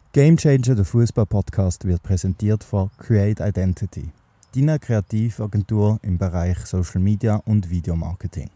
Game Changer, der Fußball-Podcast, wird präsentiert von Create Identity, deiner Kreativagentur im Bereich Social Media und Videomarketing.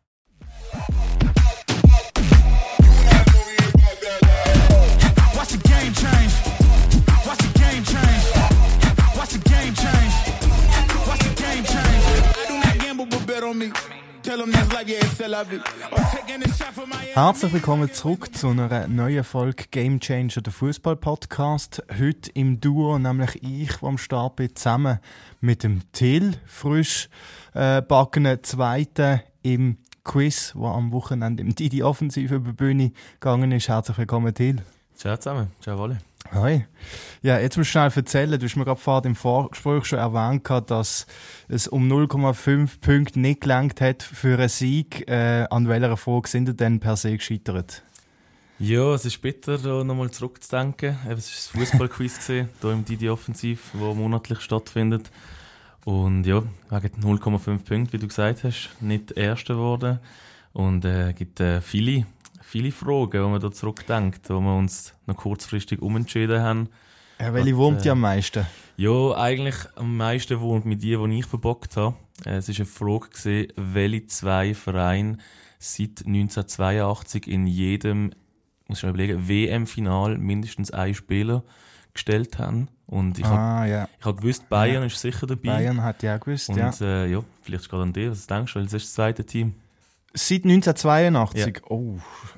Watch the game change. Watch the game change. Watch the game change. Watch the game change. I do not gamble, but bet on me. Tell them that's like, yeah, it's la vie. Or taking a shot for my... Herzlich willkommen zurück zu einer neuen Folge Game Changer, der Fußball-Podcast. Heute im Duo, nämlich ich, der am Start bin, zusammen mit dem Till, frisch backenen Zweiten im Quiz, der am Wochenende im Didi Offensiv über die Bühne gegangen ist. Herzlich willkommen, Till. Ciao zusammen, ciao alle. Hi. Ja, jetzt musst du schnell erzählen, du hast mir gerade vorhin im Vorgespräch schon erwähnt, dass es um 0,5 Punkte nicht gelangt hat für einen Sieg. An welcher Frage sind ihr denn per se gescheitert? Ja, es ist bitter, da nochmal zurückzudenken. Es war ein Fußballquiz hier im Didi Offensiv, das monatlich stattfindet. Und ja, wegen 0,5 Punkte, wie du gesagt hast, nicht Erster geworden. Und es gibt viele Fragen, wenn man da zurückdenkt, wo wir uns noch kurzfristig umentschieden haben. Welche wurmt ihr am meisten? Ja, eigentlich am meisten wurmt mit die ich verbockt habe. Es war eine Frage gewesen, welche zwei Vereine seit 1982 in jedem, muss ich mal überlegen, WM-Final mindestens einen Spieler gestellt haben. Und ich habe gewusst, Bayern ist sicher dabei. Bayern hat ja gewusst, und, ja. Vielleicht gerade an dir, was denkst du, weil das ist das zweite Team. Seit 1982? Ja. Oh,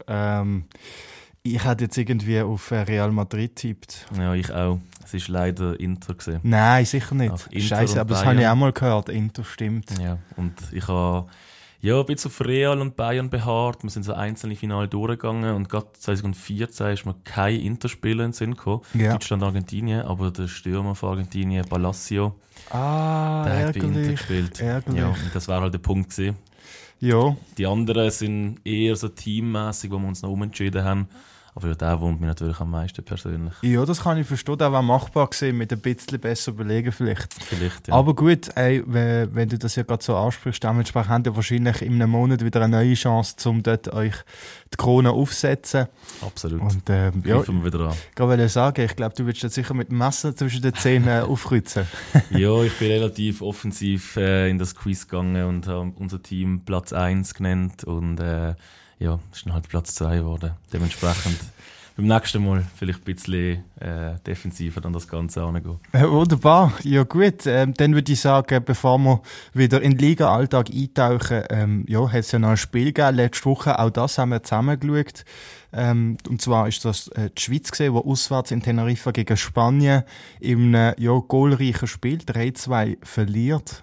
ich hätte jetzt irgendwie auf Real Madrid getippt. Ja, ich auch. Es war leider Inter gewesen. Nein, sicher nicht. Scheiße, aber das habe ich auch mal gehört. Inter stimmt. Ja, und ich habe ein bisschen auf Real und Bayern beharrt. Wir sind so einzelne Finale durchgegangen und gerade 2014 ist mir kein Interspieler in den Sinn gekommen. Ja. Deutschland, Argentinien, aber der Stürmer von Argentinien, Palacio, der hat bei Inter gespielt. Ärgerlich. Ja, und das war halt der Punkt gewesen. Ja. Die anderen sind eher so teammäßig, wo wir uns noch umentschieden haben. Aber ja, der wurmt mich natürlich am meisten persönlich. Ja, das kann ich verstehen. Das war machbar gewesen, mit ein bisschen besser überlegen vielleicht. Vielleicht, ja. Aber gut, wenn du das ja gerade so ansprichst, dementsprechend habt ihr wahrscheinlich in einem Monat wieder eine neue Chance, um dort euch die Krone aufzusetzen. Absolut. Und ja, wir wieder an. Ich wollte sagen, ich glaube, du willst jetzt sicher mit dem Messer zwischen den Zähnen aufkreuzen. Ja, ich bin relativ offensiv in das Quiz gegangen und habe unser Team Platz 1 genannt und ja, es ist dann halt Platz 2 geworden. Dementsprechend beim nächsten Mal vielleicht ein bisschen defensiver an das Ganze angehen. Wunderbar. Ja gut, dann würde ich sagen, bevor wir wieder in den Liga-Alltag eintauchen, hat es ja noch ein Spiel gegeben letzte Woche, auch das haben wir zusammen geschaut. Und zwar ist das die Schweiz gewesen, die auswärts in Teneriffa gegen Spanien in einem goalreichen Spiel 3-2 verliert.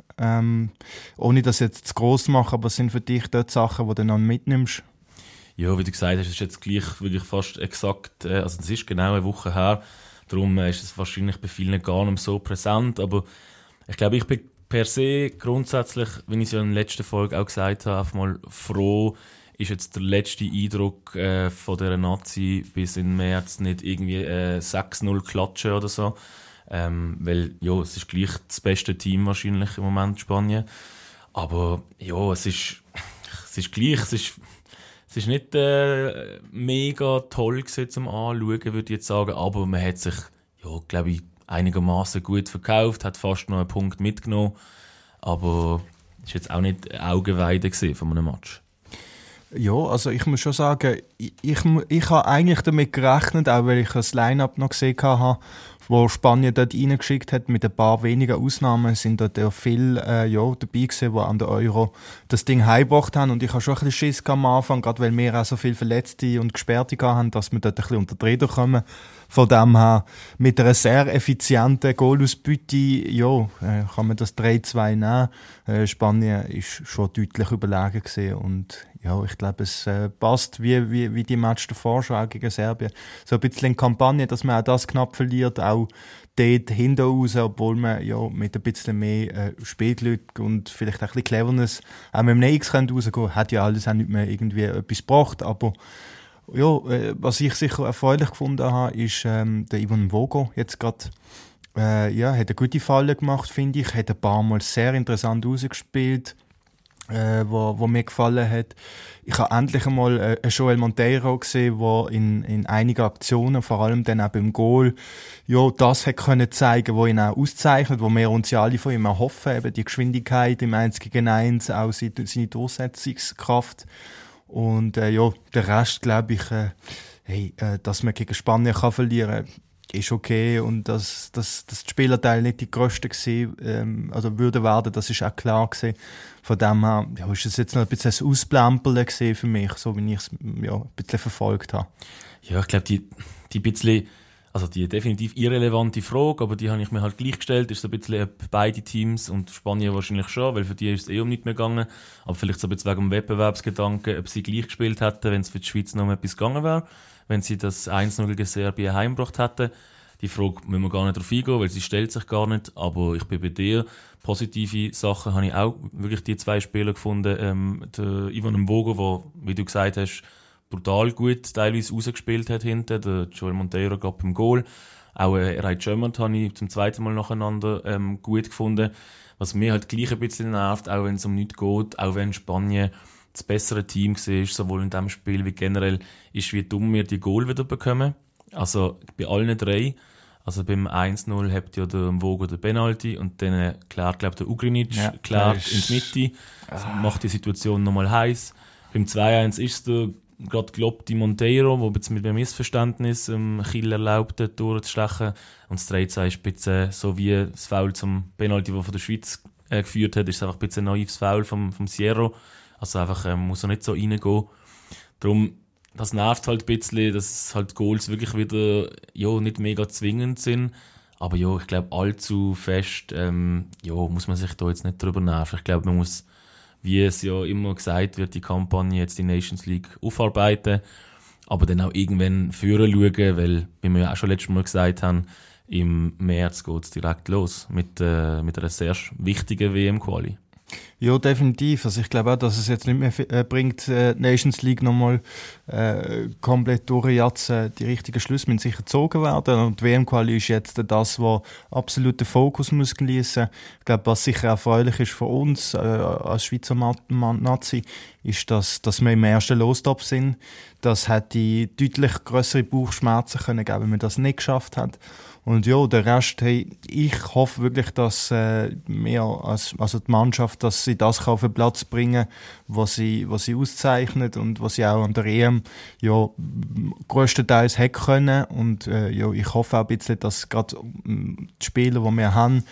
Ohne das jetzt zu gross zu machen, aber sind für dich dort Sachen, die du noch mitnimmst? Ja, wie du gesagt hast, ist jetzt gleich wirklich fast exakt, also das ist genau eine Woche her, darum ist es wahrscheinlich bei vielen gar nicht so präsent, aber ich glaube, ich bin per se grundsätzlich, wie ich es ja in der letzten Folge auch gesagt habe, einfach mal froh, ist jetzt der letzte Eindruck von dieser Nazi bis in März nicht irgendwie 6-0 klatschen oder so, weil ja, es ist gleich das beste Team wahrscheinlich im Moment, Spanien, aber ja, es ist gleich, es ist nicht mega toll gewesen zum Anschauen, würde ich jetzt sagen, aber man hat sich, ja, glaube ich, einigermaßen gut verkauft, hat fast noch einen Punkt mitgenommen, aber es war jetzt auch nicht Augenweide von einem Match. Ja, also ich muss schon sagen, ich habe eigentlich damit gerechnet, auch weil ich das Line-Up noch gesehen habe, wo Spanien dort reingeschickt hat, mit ein paar wenigen Ausnahmen sind dort ja viele dabei gewesen, die an der Euro das Ding heimgebracht haben. Und ich habe schon ein bisschen Schiss am Anfang, gerade weil wir auch so viele Verletzte und Gesperrte haben, dass wir dort ein bisschen unter die Räder kommen. Von dem her, mit einer sehr effizienten Goalausbeute, kann man das 3-2 nehmen. Spanien ist schon deutlich überlegen gewesen und ja, ich glaube, es passt wie die Match davor schon auch gegen Serbien. So ein bisschen in Kampagne, dass man auch das knapp verliert, auch dort hinten raus, obwohl man ja mit ein bisschen mehr Spielglück und vielleicht auch ein bisschen Cleverness auch mit einem X rausgehen könnte, hat ja alles auch nicht mehr irgendwie etwas gebracht, aber ja, was ich sicher erfreulich gefunden habe, ist der Ivan Vogo jetzt gerade hat eine gute Falle gemacht, finde ich, hat ein paar Mal sehr interessant rausgespielt. wo mir gefallen hat. Ich habe endlich einmal einen Joel Monteiro gesehen, der in einigen Aktionen, vor allem dann auch beim Goal, ja, das hat können zeigen, wo ihn auch auszeichnet, wo wir uns ja alle von ihm erhoffen, eben die Geschwindigkeit im 1 gegen 1, auch seine Durchsetzungskraft. Und ja, der Rest, glaube ich, dass man gegen Spanien kann verlieren kann, ist okay, und dass das Spielerteil nicht die grösste gewesen, oder würde werden, das ist auch klar gewesen. Von dem her, ja, ist es jetzt noch ein bisschen ein Ausplempeln gewesen für mich, so wie ich es, ja, ein bisschen verfolgt habe. Ja, ich glaube, die bisschen, also die definitiv irrelevante Frage, aber die habe ich mir halt gleich gestellt, ist so ein bisschen, ob beide Teams, und Spanien wahrscheinlich schon, weil für die ist es um nichts mehr gegangen, aber vielleicht so ein bisschen wegen dem Wettbewerbsgedanken, ob sie gleich gespielt hätten, wenn es für die Schweiz noch etwas gegangen wäre, wenn sie das 1-0 gegen Serbien heimgebracht hätten. Die Frage müssen wir gar nicht drauf eingehen, weil sie stellt sich gar nicht, aber ich bin bei dir. Positive Sachen habe ich auch wirklich die 2 Spieler gefunden. Der Ivan Mvogo, der, wie du gesagt hast, brutal gut teilweise rausgespielt hat hinten. Der Joel Monteiro gab beim Goal. Auch Rai Germant habe ich zum zweiten Mal nacheinander gut gefunden. Was mir halt gleich ein bisschen nervt, auch wenn es um nichts geht, auch wenn Spanien das bessere Team war, sowohl in diesem Spiel wie generell, ist, wie dumm wir die Goal wieder bekommen. Also bei allen 3. Also beim 1-0 habt ihr der Mvogo den Penalty und dann klärt, glaube der Ugrinic, klärt in die Mitte. Also macht die Situation nochmal heiß. Beim 2-1 ist der gerade gelobt die Monteiro, wo jetzt mit einem Missverständnis Kiel erlaubt hat, durchzustechen. Und das 3-2 ist ein bisschen so wie das Foul zum Penalty, das von der Schweiz geführt hat, ist es einfach ein bisschen ein naives Foul vom Sierro. Also einfach muss er nicht so reingehen. Darum, das nervt halt ein bisschen, dass halt Goals wirklich wieder ja, nicht mega zwingend sind. Aber ja, ich glaube, allzu fest muss man sich da jetzt nicht drüber nerven. Ich glaube, man muss, wie es ja immer gesagt wird, die Kampagne jetzt die Nations League aufarbeiten, aber dann auch irgendwann führen schauen, weil, wie wir ja auch schon letztes Mal gesagt haben, im März geht es direkt los mit einer sehr wichtigen WM-Quali. Ja, definitiv. Also ich glaube auch, dass es jetzt nicht mehr bringt, Nations League nochmal komplett durchjatzen. Die richtigen Schlüsse müssen sicher gezogen werden. Und die WM-Quali ist jetzt das, was absolut den Fokus muss geniessen. Ich glaube, was sicher erfreulich ist für uns als Schweizer Nazi, ist, dass wir im ersten Lostopf sind. Das hätte deutlich grössere Bauchschmerzen können geben, wenn man das nicht geschafft hat. Und ja, der Rest, hey, ich hoffe wirklich, dass wir, also die Mannschaft, dass sie das auf den Platz bringen, was sie auszeichnet und was sie auch an der EM ja größtenteils hätte können. Und ja, ich hoffe auch ein bisschen, dass gerade die Spieler, die wir haben,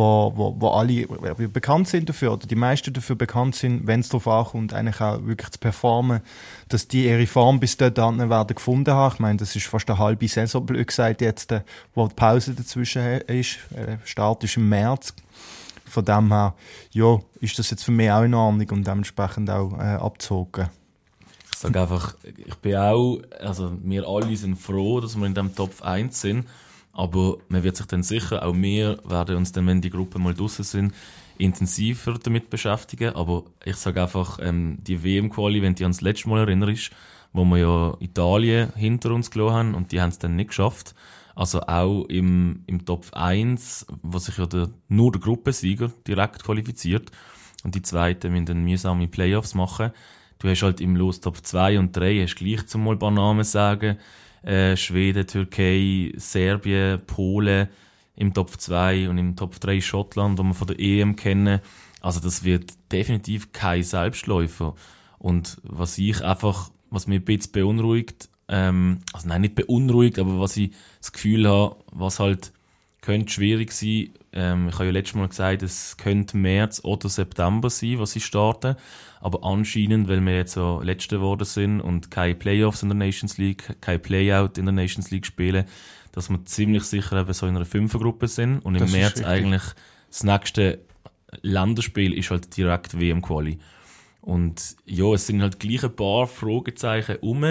wo alle bekannt sind dafür, oder die meisten dafür bekannt sind, wenn es darauf ankommt, eigentlich auch wirklich zu performen, dass die ihre Form bis dahin werden gefunden haben. Ich meine, das ist fast eine halbe Saison, blöd gesagt, jetzt, wo die Pause dazwischen ist. Start ist im März. Von dem her, ja, ist das jetzt für mich auch in Ordnung und dementsprechend auch abgezogen. Ich sage einfach, ich bin auch, also wir alle sind froh, dass wir in diesem Top 1 sind. Aber man wird sich dann sicher, auch wir werden uns dann, wenn die Gruppen mal draussen sind, intensiver damit beschäftigen. Aber ich sage einfach, die WM-Quali, wenn du dich ans letzte Mal erinnerst, wo wir ja Italien hinter uns gelassen haben und die haben es dann nicht geschafft. Also auch im Top 1, wo sich ja nur der Gruppensieger direkt qualifiziert und die Zweiten müssen dann mühsame Playoffs machen. Du hast halt im Los Top 2 und 3 hast gleich zum mal ein paar Namen sagen, Schweden, Türkei, Serbien, Polen im Top 2 und im Top 3 Schottland, wo wir von der EM kennen. Also das wird definitiv kein Selbstläufer. Und was mich ein bisschen beunruhigt, also nein, nicht beunruhigt, aber was ich das Gefühl habe, was halt könnte schwierig sein, ich habe ja letztes Mal gesagt, es könnte März oder September sein, was sie starten. Aber anscheinend, weil wir jetzt so Letzte geworden sind und keine Playoffs in der Nations League, kein Playout in der Nations League spielen, dass wir ziemlich sicher eben so in einer Fünfergruppe sind. Und im März eigentlich das nächste Länderspiel ist halt direkt WM-Quali. Und ja, es sind halt gleich ein paar Fragezeichen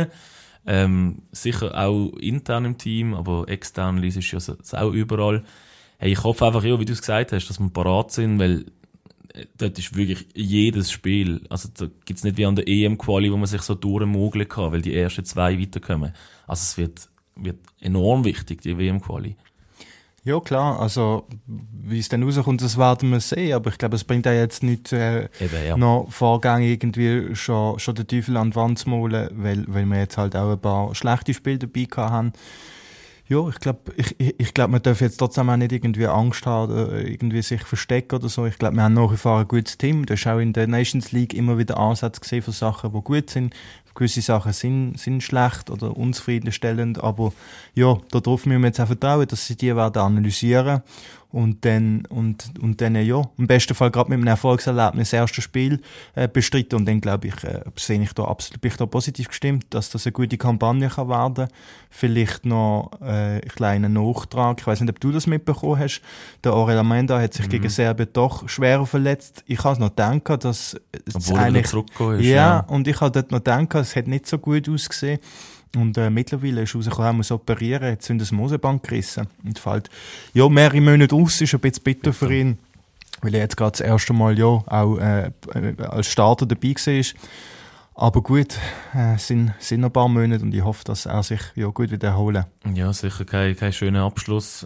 sicher auch intern im Team, aber extern ist es ja auch überall. Hey, ich hoffe einfach, ja, wie du es gesagt hast, dass wir parat sind, weil dort ist wirklich jedes Spiel, also da gibt's nicht wie an der EM-Quali, wo man sich so durchmogeln kann, weil die ersten 2 weiterkommen. Also es wird enorm wichtig, die WM-Quali. Ja, klar, also wie es dann rauskommt, das werden wir sehen, aber ich glaube, es bringt auch jetzt nicht noch Vorgänge irgendwie schon den Teufel an die Wand zu malen, weil wir jetzt halt auch ein paar schlechte Spiele dabei haben. Ja, ich glaube, man darf jetzt trotzdem auch nicht irgendwie Angst haben oder irgendwie sich verstecken oder so. Ich glaube, wir haben nach wie vor ein gutes Team. Du hast auch in der Nations League immer wieder Ansätze gesehen von Sachen, die gut sind. Gewisse Sachen sind schlecht oder unzufriedenstellend, aber ja, darauf müssen wir jetzt auch vertrauen, dass sie die werden analysieren und dann ja, im besten Fall gerade mit einem Erfolgserlebnis das erste Spiel bestreiten und dann glaube ich, bin ich da positiv gestimmt, dass das eine gute Kampagne kann werden. Vielleicht noch einen kleinen Nachtrag, ich weiß nicht, ob du das mitbekommen hast, der Orel Amenda hat sich gegen Serbien doch schwerer verletzt. Ich habe noch gedacht, dass es eigentlich zurückgekommen ist. Ja, und ich habe dort noch gedacht, es hat nicht so gut ausgesehen. Und mittlerweile ist rausgekommen, er muss operieren, jetzt sind das Moseband gerissen. Und fällt ja mehrere Monate aus, ist ein bisschen bitter für ihn, weil er jetzt gerade das erste Mal ja auch als Starter dabei war. Aber gut, sind noch ein paar Monate und ich hoffe, dass er sich ja gut wieder erholen. Ja, sicher kein schöner Abschluss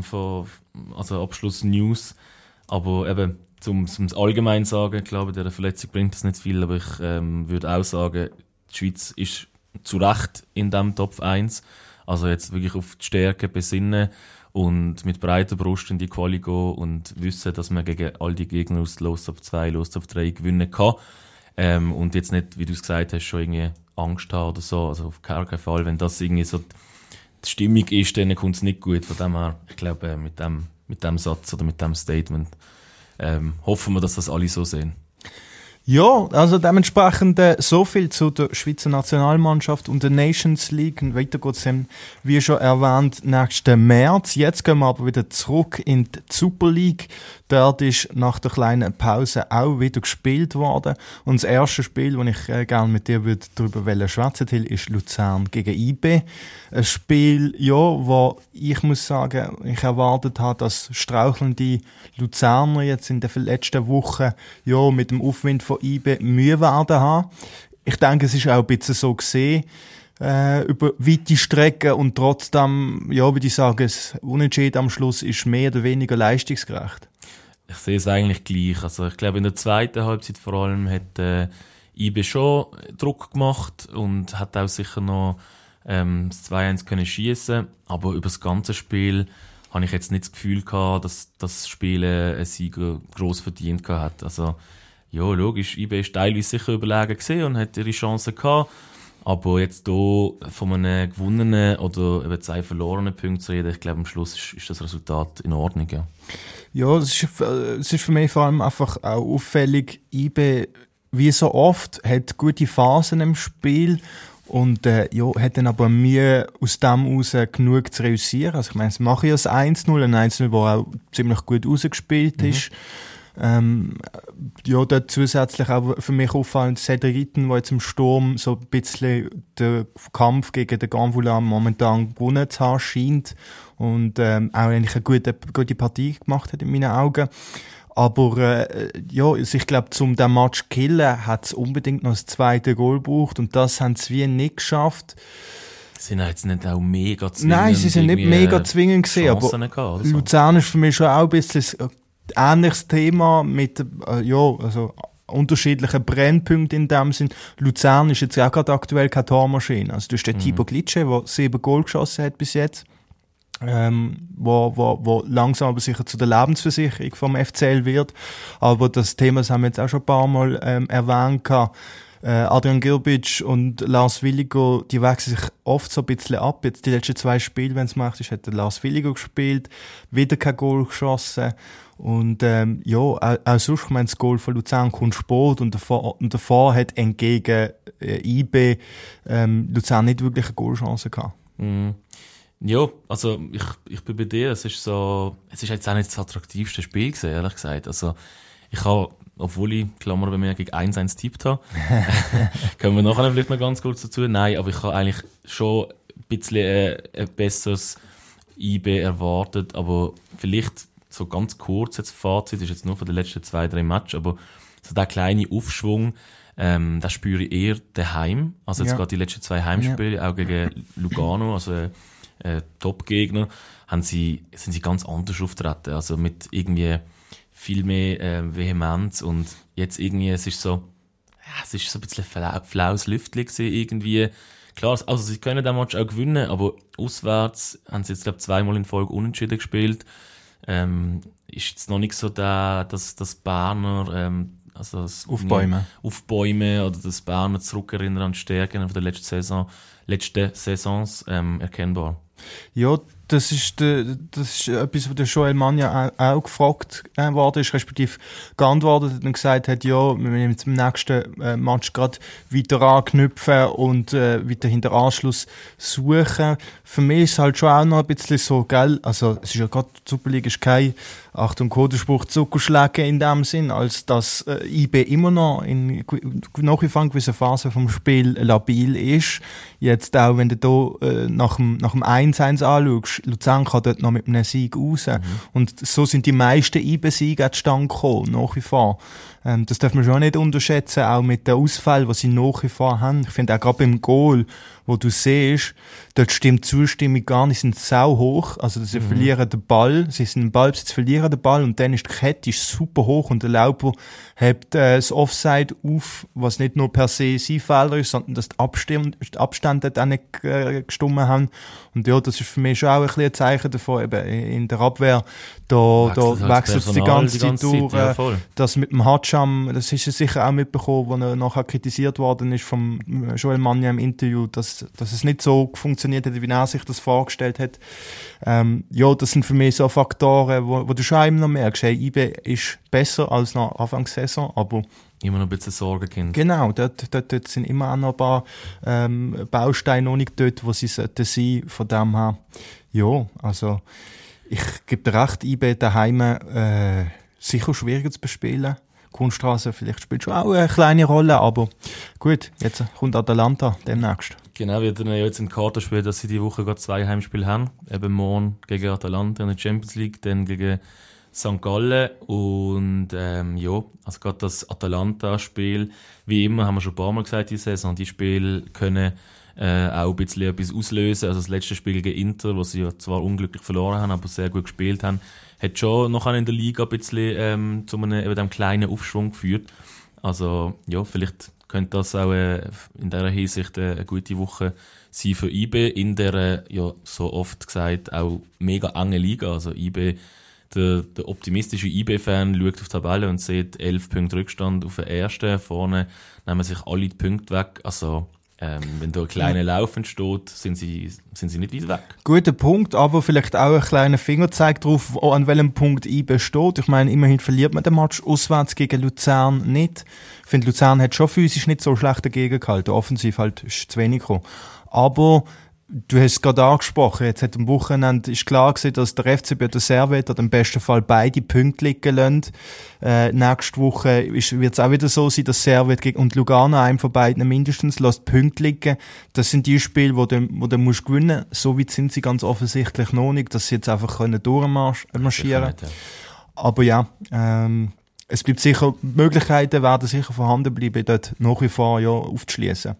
Abschluss-News. Aber eben, zum allgemein sagen, ich glaube, der Verletzung bringt das nicht viel, aber ich würde auch sagen, die Schweiz ist zu Recht in diesem Top 1. Also jetzt wirklich auf die Stärke besinnen und mit breiter Brust in die Quali gehen und wissen, dass man gegen all die Gegner aus Los auf 2, Los auf 3 gewinnen kann. Und jetzt nicht, wie du es gesagt hast, schon irgendwie Angst haben oder so. Also auf keinen Fall. Wenn das irgendwie so die Stimmung ist, dann kommt es nicht gut. Von dem her, ich glaube, mit dem Satz oder mit dem Statement hoffen wir, dass das alle so sehen. Ja, also dementsprechend so viel zu der Schweizer Nationalmannschaft und der Nations League. Und weiter geht's dann, wie schon erwähnt, nächsten März. Jetzt gehen wir aber wieder zurück in die Super League. Dort ist nach der kleinen Pause auch wieder gespielt worden. Und das erste Spiel, das ich gerne mit dir darüber schwätzen will, ist Luzern gegen IB. Ein Spiel, ja, wo ich muss sagen, ich erwartet habe, dass strauchelnde Luzerner jetzt in den letzten Wochen ja, mit dem Aufwind von IB Mühe werden haben. Ich denke, es ist auch ein bisschen so gesehen, über weite Strecken und trotzdem, ja, würde ich sagen, das Unentschieden am Schluss ist mehr oder weniger leistungsgerecht. Ich sehe es eigentlich gleich. Also ich glaube, in der zweiten Halbzeit vor allem hat IB schon Druck gemacht und hat auch sicher noch das 2-1 können schiessen. Aber über das ganze Spiel habe ich jetzt nicht das Gefühl gehabt, dass das Spiel einen Sieger gross verdient hat. Also ja, logisch, IB ist teilweise sicher überlegen gesehen und hat ihre Chancen gehabt. Aber jetzt hier von einem gewonnenen oder eben 2 verlorenen Punkten zu reden, ich glaube, am Schluss ist das Resultat in Ordnung. Ja, ja, es ist für mich vor allem einfach auch auffällig, IB, wie so oft, hat gute Phasen im Spiel und ja, hat dann aber Mühe, aus dem heraus genug zu reüssieren. Also ich meine, sie machen ja das 1-0, ein 1-0, das auch ziemlich gut rausgespielt ist. Ja, dort zusätzlich auch für mich auffallend Cedric Itten, der jetzt im Sturm so ein bisschen den Kampf gegen den Ganvula momentan gewonnen zu haben scheint und auch eigentlich eine gute Partie gemacht hat in meinen Augen. Aber ja, also ich glaube, zum den Match zu killen, hat es unbedingt noch das zweite Goal gebraucht und das haben sie wie nicht geschafft. Sind jetzt nicht auch mega zwingend? Nein, sie sind nicht mega zwingend gewesen, aber gehabt, so. Luzern ist für mich schon auch ein bisschen ähnliches Thema mit also unterschiedlichen Brennpunkten in dem Sinn. Luzern ist jetzt auch gerade aktuell keine Tormaschine. Also du hast den Tibor Glitsche, der 7 Goal geschossen hat bis jetzt, wo langsam aber sicher zu der Lebensversicherung vom FCL wird. Aber das Thema, das haben wir jetzt auch schon ein paar Mal erwähnt. Adrian Girbic und Lars Willigo, die wechseln sich oft so ein bisschen ab. Jetzt die letzten 2 Spiele, wenn es macht, hat der Lars Willigo gespielt, wieder kein Goal geschossen. Und ja, auch sonst, ich meine, das Goal von Luzern kommt spät und davor hat entgegen IB Luzern nicht wirklich eine Goalchance gehabt. Mm. Ja, also ich bin bei dir, es ist jetzt auch nicht das attraktivste Spiel gewesen, ehrlich gesagt. Also ich habe, obwohl ich, Klammer bei mir, gegen 1-1 tippt habe, kommen wir nachher vielleicht noch ganz kurz dazu. Nein, aber ich habe eigentlich schon ein bisschen ein besseres IB erwartet, aber vielleicht so ganz kurz jetzt Fazit, ist jetzt nur von den letzten 2-3 Matches, aber so der kleine Aufschwung, das spüre ich eher daheim. Also jetzt gerade die letzten 2 Heimspiele, auch gegen Lugano, also Top-Gegner, sind sie ganz anders auftreten. Also mit irgendwie viel mehr Vehemenz und jetzt irgendwie, es ist so ein bisschen flaues Lüftchen gewesen, irgendwie. Klar, also sie können den Match auch gewinnen, aber auswärts haben sie jetzt, glaube ich, 2-mal in Folge unentschieden gespielt. Ist jetzt noch nicht so das Berner, also das Aufbäumen oder das Berner zurückerinnern an die Stärken von der letzten Saisons erkennbar. Ja, das ist etwas, was der Joel Magna auch gefragt worden ist, respektive geantwortet hat und gesagt hat, ja, wir müssen jetzt im nächsten Match gerade weiter anknüpfen und weiter hinter Anschluss suchen. Für mich ist es halt schon auch noch ein bisschen so, gell, also es ist ja gerade, die Superliga ist kein, Achtung, Codespruch, Zuckerschläge in dem Sinn, als dass IB immer noch nach wie vor in gewissen Phasen vom Spiel labil ist. Jetzt auch, wenn du da nach dem 1-1 anschaust, Luzern kann dort noch mit einem Sieg raus. Und so sind die meisten IB-Siege zustande gekommen, nach wie vor. Das darf man schon nicht unterschätzen, auch mit den Ausfällen, die sie nach wie vor haben. Ich finde auch gerade beim Goal, wo du siehst, dort stimmt die Zustimmung gar nicht, sind sau hoch. Also, sie verlieren den Ball, sie sind im Ballbesitz, verlieren den Ball und dann ist die Kette super hoch und der Lauper hebt das Offside auf, was nicht nur per se sein Fehler ist, sondern dass die Abstände dann nicht gestimmt haben. Und ja, das ist für mich schon auch ein bisschen ein Zeichen davon, eben in der Abwehr, da wechselt es die ganze Zeit durch. Ja, das mit dem Hatscham, das ist er sicher auch mitbekommen, wo er nachher kritisiert worden ist vom Joel Magna im Interview, dass es nicht so funktioniert hat, wie er sich das vorgestellt hat. Ja, das sind für mich so Faktoren, wo du schon immer noch merkst, hey, IB ist besser als nach Anfang der Saison, aber immer noch ein bisschen Sorgenkind. Genau, dort sind immer auch noch ein paar Bausteine noch nicht dort, wo sie sollten sein. Von dem her, ja, also ich gebe dir recht, IB daheim sicher schwieriger zu bespielen. Kunststraße vielleicht spielt schon auch eine kleine Rolle, aber gut, jetzt kommt Atalanta demnächst. Genau, wir haben ja jetzt im Kartenspiel, dass sie die Woche gerade 2 Heimspiele haben. Eben morgen gegen Atalanta in der Champions League, dann gegen St. Gallen und ja, also gerade das Atalanta-Spiel, wie immer, haben wir schon ein paar Mal gesagt, die Saison, die Spiele können auch ein bisschen etwas auslösen. Also das letzte Spiel gegen Inter, wo sie ja zwar unglücklich verloren haben, aber sehr gut gespielt haben, hat schon noch in der Liga ein bisschen zu einem kleinen Aufschwung geführt. Also ja, vielleicht könnte das auch in dieser Hinsicht eine gute Woche sein für IB in der, ja, so oft gesagt, auch mega enge Liga. Also IB, der optimistische IB-Fan schaut auf die Tabelle und sieht 11 Punkte Rückstand auf den ersten. Vorne nehmen sich alle die Punkte weg. Also wenn da ein kleiner Lauf entsteht, sind sie nicht weit weg. Guter Punkt, aber vielleicht auch ein kleiner Fingerzeig drauf, an welchem Punkt IB steht. Ich meine, immerhin verliert man den Match auswärts gegen Luzern nicht. Ich finde, Luzern hat schon physisch nicht so schlecht dagegen gehalten. Offensiv halt ist zu wenig gekommen. Aber du hast es gerade angesprochen, jetzt hat am Wochenende ist klar gewesen, dass der FCB und der Servet im besten Fall beide Punkte liegen lassen. Nächste Woche wird es auch wieder so sein, dass Servet und Lugano einem von beiden mindestens lässt Punkte liegen. Das sind die Spiele, wo du musst gewinnen. So weit sind sie ganz offensichtlich noch nicht, dass sie jetzt einfach durchmarschieren können. Aber ja, es bleibt sicher, Möglichkeiten werden sicher vorhanden bleiben, dort nach wie vor ja aufzuschließen.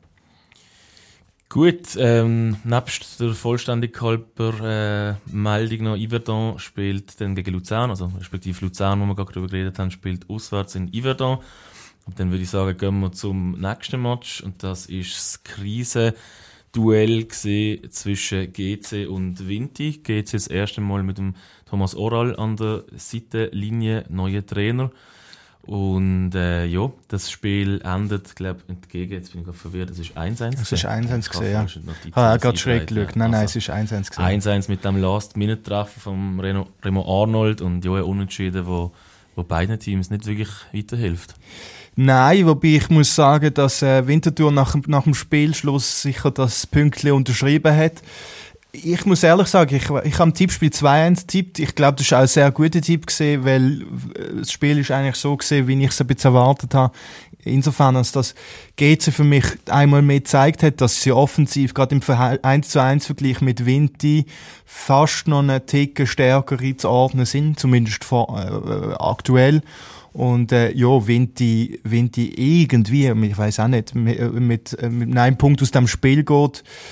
Gut, nebst der vollständig Meldung noch, Yverdon spielt dann gegen Luzern, also respektive Luzern, wo wir gerade darüber geredet haben, spielt auswärts in Yverdon. Und dann würde ich sagen, gehen wir zum nächsten Match und das ist das Krisenduell zwischen GC und Vinti. GC das erste Mal mit dem Thomas Oral an der Seitenlinie, neuer Trainer. Und ja, das Spiel endet, glaube ich, entgegen, jetzt bin ich gerade verwirrt, es ist 1-1. Es ist 1-1 gesehen, ja. Ich habe gerade schräg geschaut. Nein, es ist 1-1 gesehen. 1-1 mit dem Last-Minute-Treffen von Remo Arnold und ja, ein Unentschieden, wo beiden Teams nicht wirklich weiterhilft. Nein, wobei ich muss sagen, dass Winterthur nach dem Spielschluss sicher das Pünktchen unterschrieben hat. Ich muss ehrlich sagen, ich habe im Tippspiel 2-1 getippt. Ich glaube, das war auch ein sehr guter Tipp gewesen, weil das Spiel ist eigentlich so gewesen, wie ich es ein bisschen erwartet habe. Insofern, als das GC für mich einmal mehr gezeigt hat, dass sie offensiv, gerade im 1:1 Vergleich mit Vinti, fast noch einen Ticken stärker einzuordnen sind, zumindest aktuell. Und ja, Vinti irgendwie, ich weiß auch nicht, mit einem Punkt aus dem Spiel geht.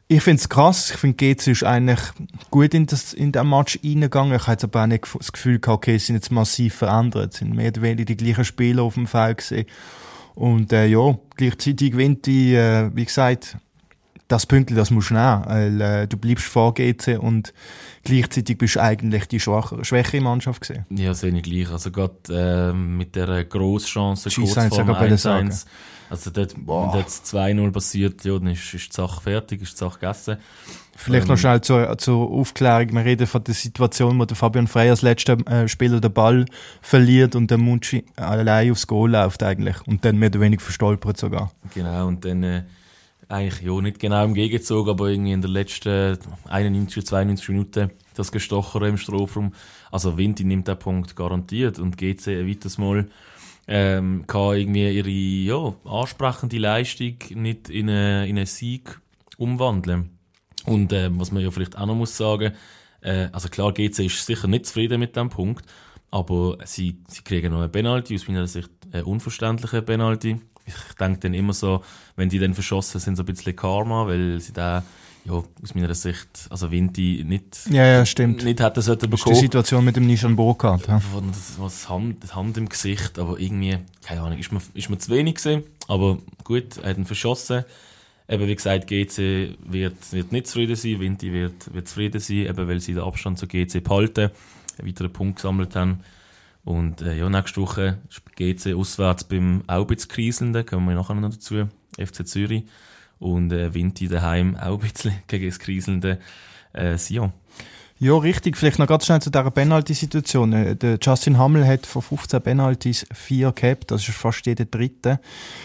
Ich finde es krass. Ich finde, GC ist eigentlich gut in den Match reingegangen. Ich habe jetzt aber auch nicht das Gefühl gehabt, okay, es sind jetzt massiv verändert. Es sind mehr oder weniger die gleichen Spieler auf dem Feld gewesen. Und gleichzeitig gewinnt die, wie gesagt, das Pünktchen, das musst du nehmen, weil du bleibst vor GC und gleichzeitig bist du eigentlich die schwächere Mannschaft gewesen. Ja, sehe ich gleich. Also gerade mit der Grosschance kurz vor dem 1-1. Also dort, wenn jetzt 2-0 passiert, ja, dann ist die Sache fertig, ist die Sache gegessen. Vielleicht noch schnell zur Aufklärung. Wir reden von der Situation, wo der Fabian Frey als letzter Spieler den Ball verliert und der Munchi allein aufs Goal läuft eigentlich. Und dann mehr oder weniger verstolpert sogar. Genau, und dann eigentlich ja nicht genau im Gegenzug, aber irgendwie in der letzten 91, 92 Minuten das Gestochere im Strafraum. Also Vinti nimmt den Punkt garantiert und GC ein weiteres Mal kann irgendwie ihre ansprechende Leistung nicht in einen Sieg umwandeln. Und was man ja vielleicht auch noch muss sagen, also klar, GC ist sicher nicht zufrieden mit dem Punkt, aber sie kriegen noch eine Penalty, aus meiner Sicht eine unverständliche Penalty. Ich denke dann immer so, wenn die dann verschossen sind, so ein bisschen Karma, weil sie da aus meiner Sicht, also Vinti nicht stimmt. Nicht hätte sollten bekommen. Das ist die Situation mit dem Nishan Burkhardt. Ja. Was Hand im Gesicht, aber irgendwie, keine Ahnung, ist mir zu wenig gewesen. Aber gut, er hat ihn verschossen. Eben, wie gesagt, GC wird nicht zufrieden sein, Vinti wird zufrieden sein, eben weil sie den Abstand zu GC behalten, einen weiteren Punkt gesammelt haben. Und nächste Woche ist GC auswärts beim auch ein bisschen Kriselnden, kommen wir nachher noch dazu, FC Zürich. Und Vinti daheim auch ein bisschen gegen das kriselnde Sion. Ja, richtig. Vielleicht noch ganz schnell zu dieser Penalty-Situation. Der Justin Hammel hat von 15 Penalties 4 gehabt, das ist fast jeder dritte.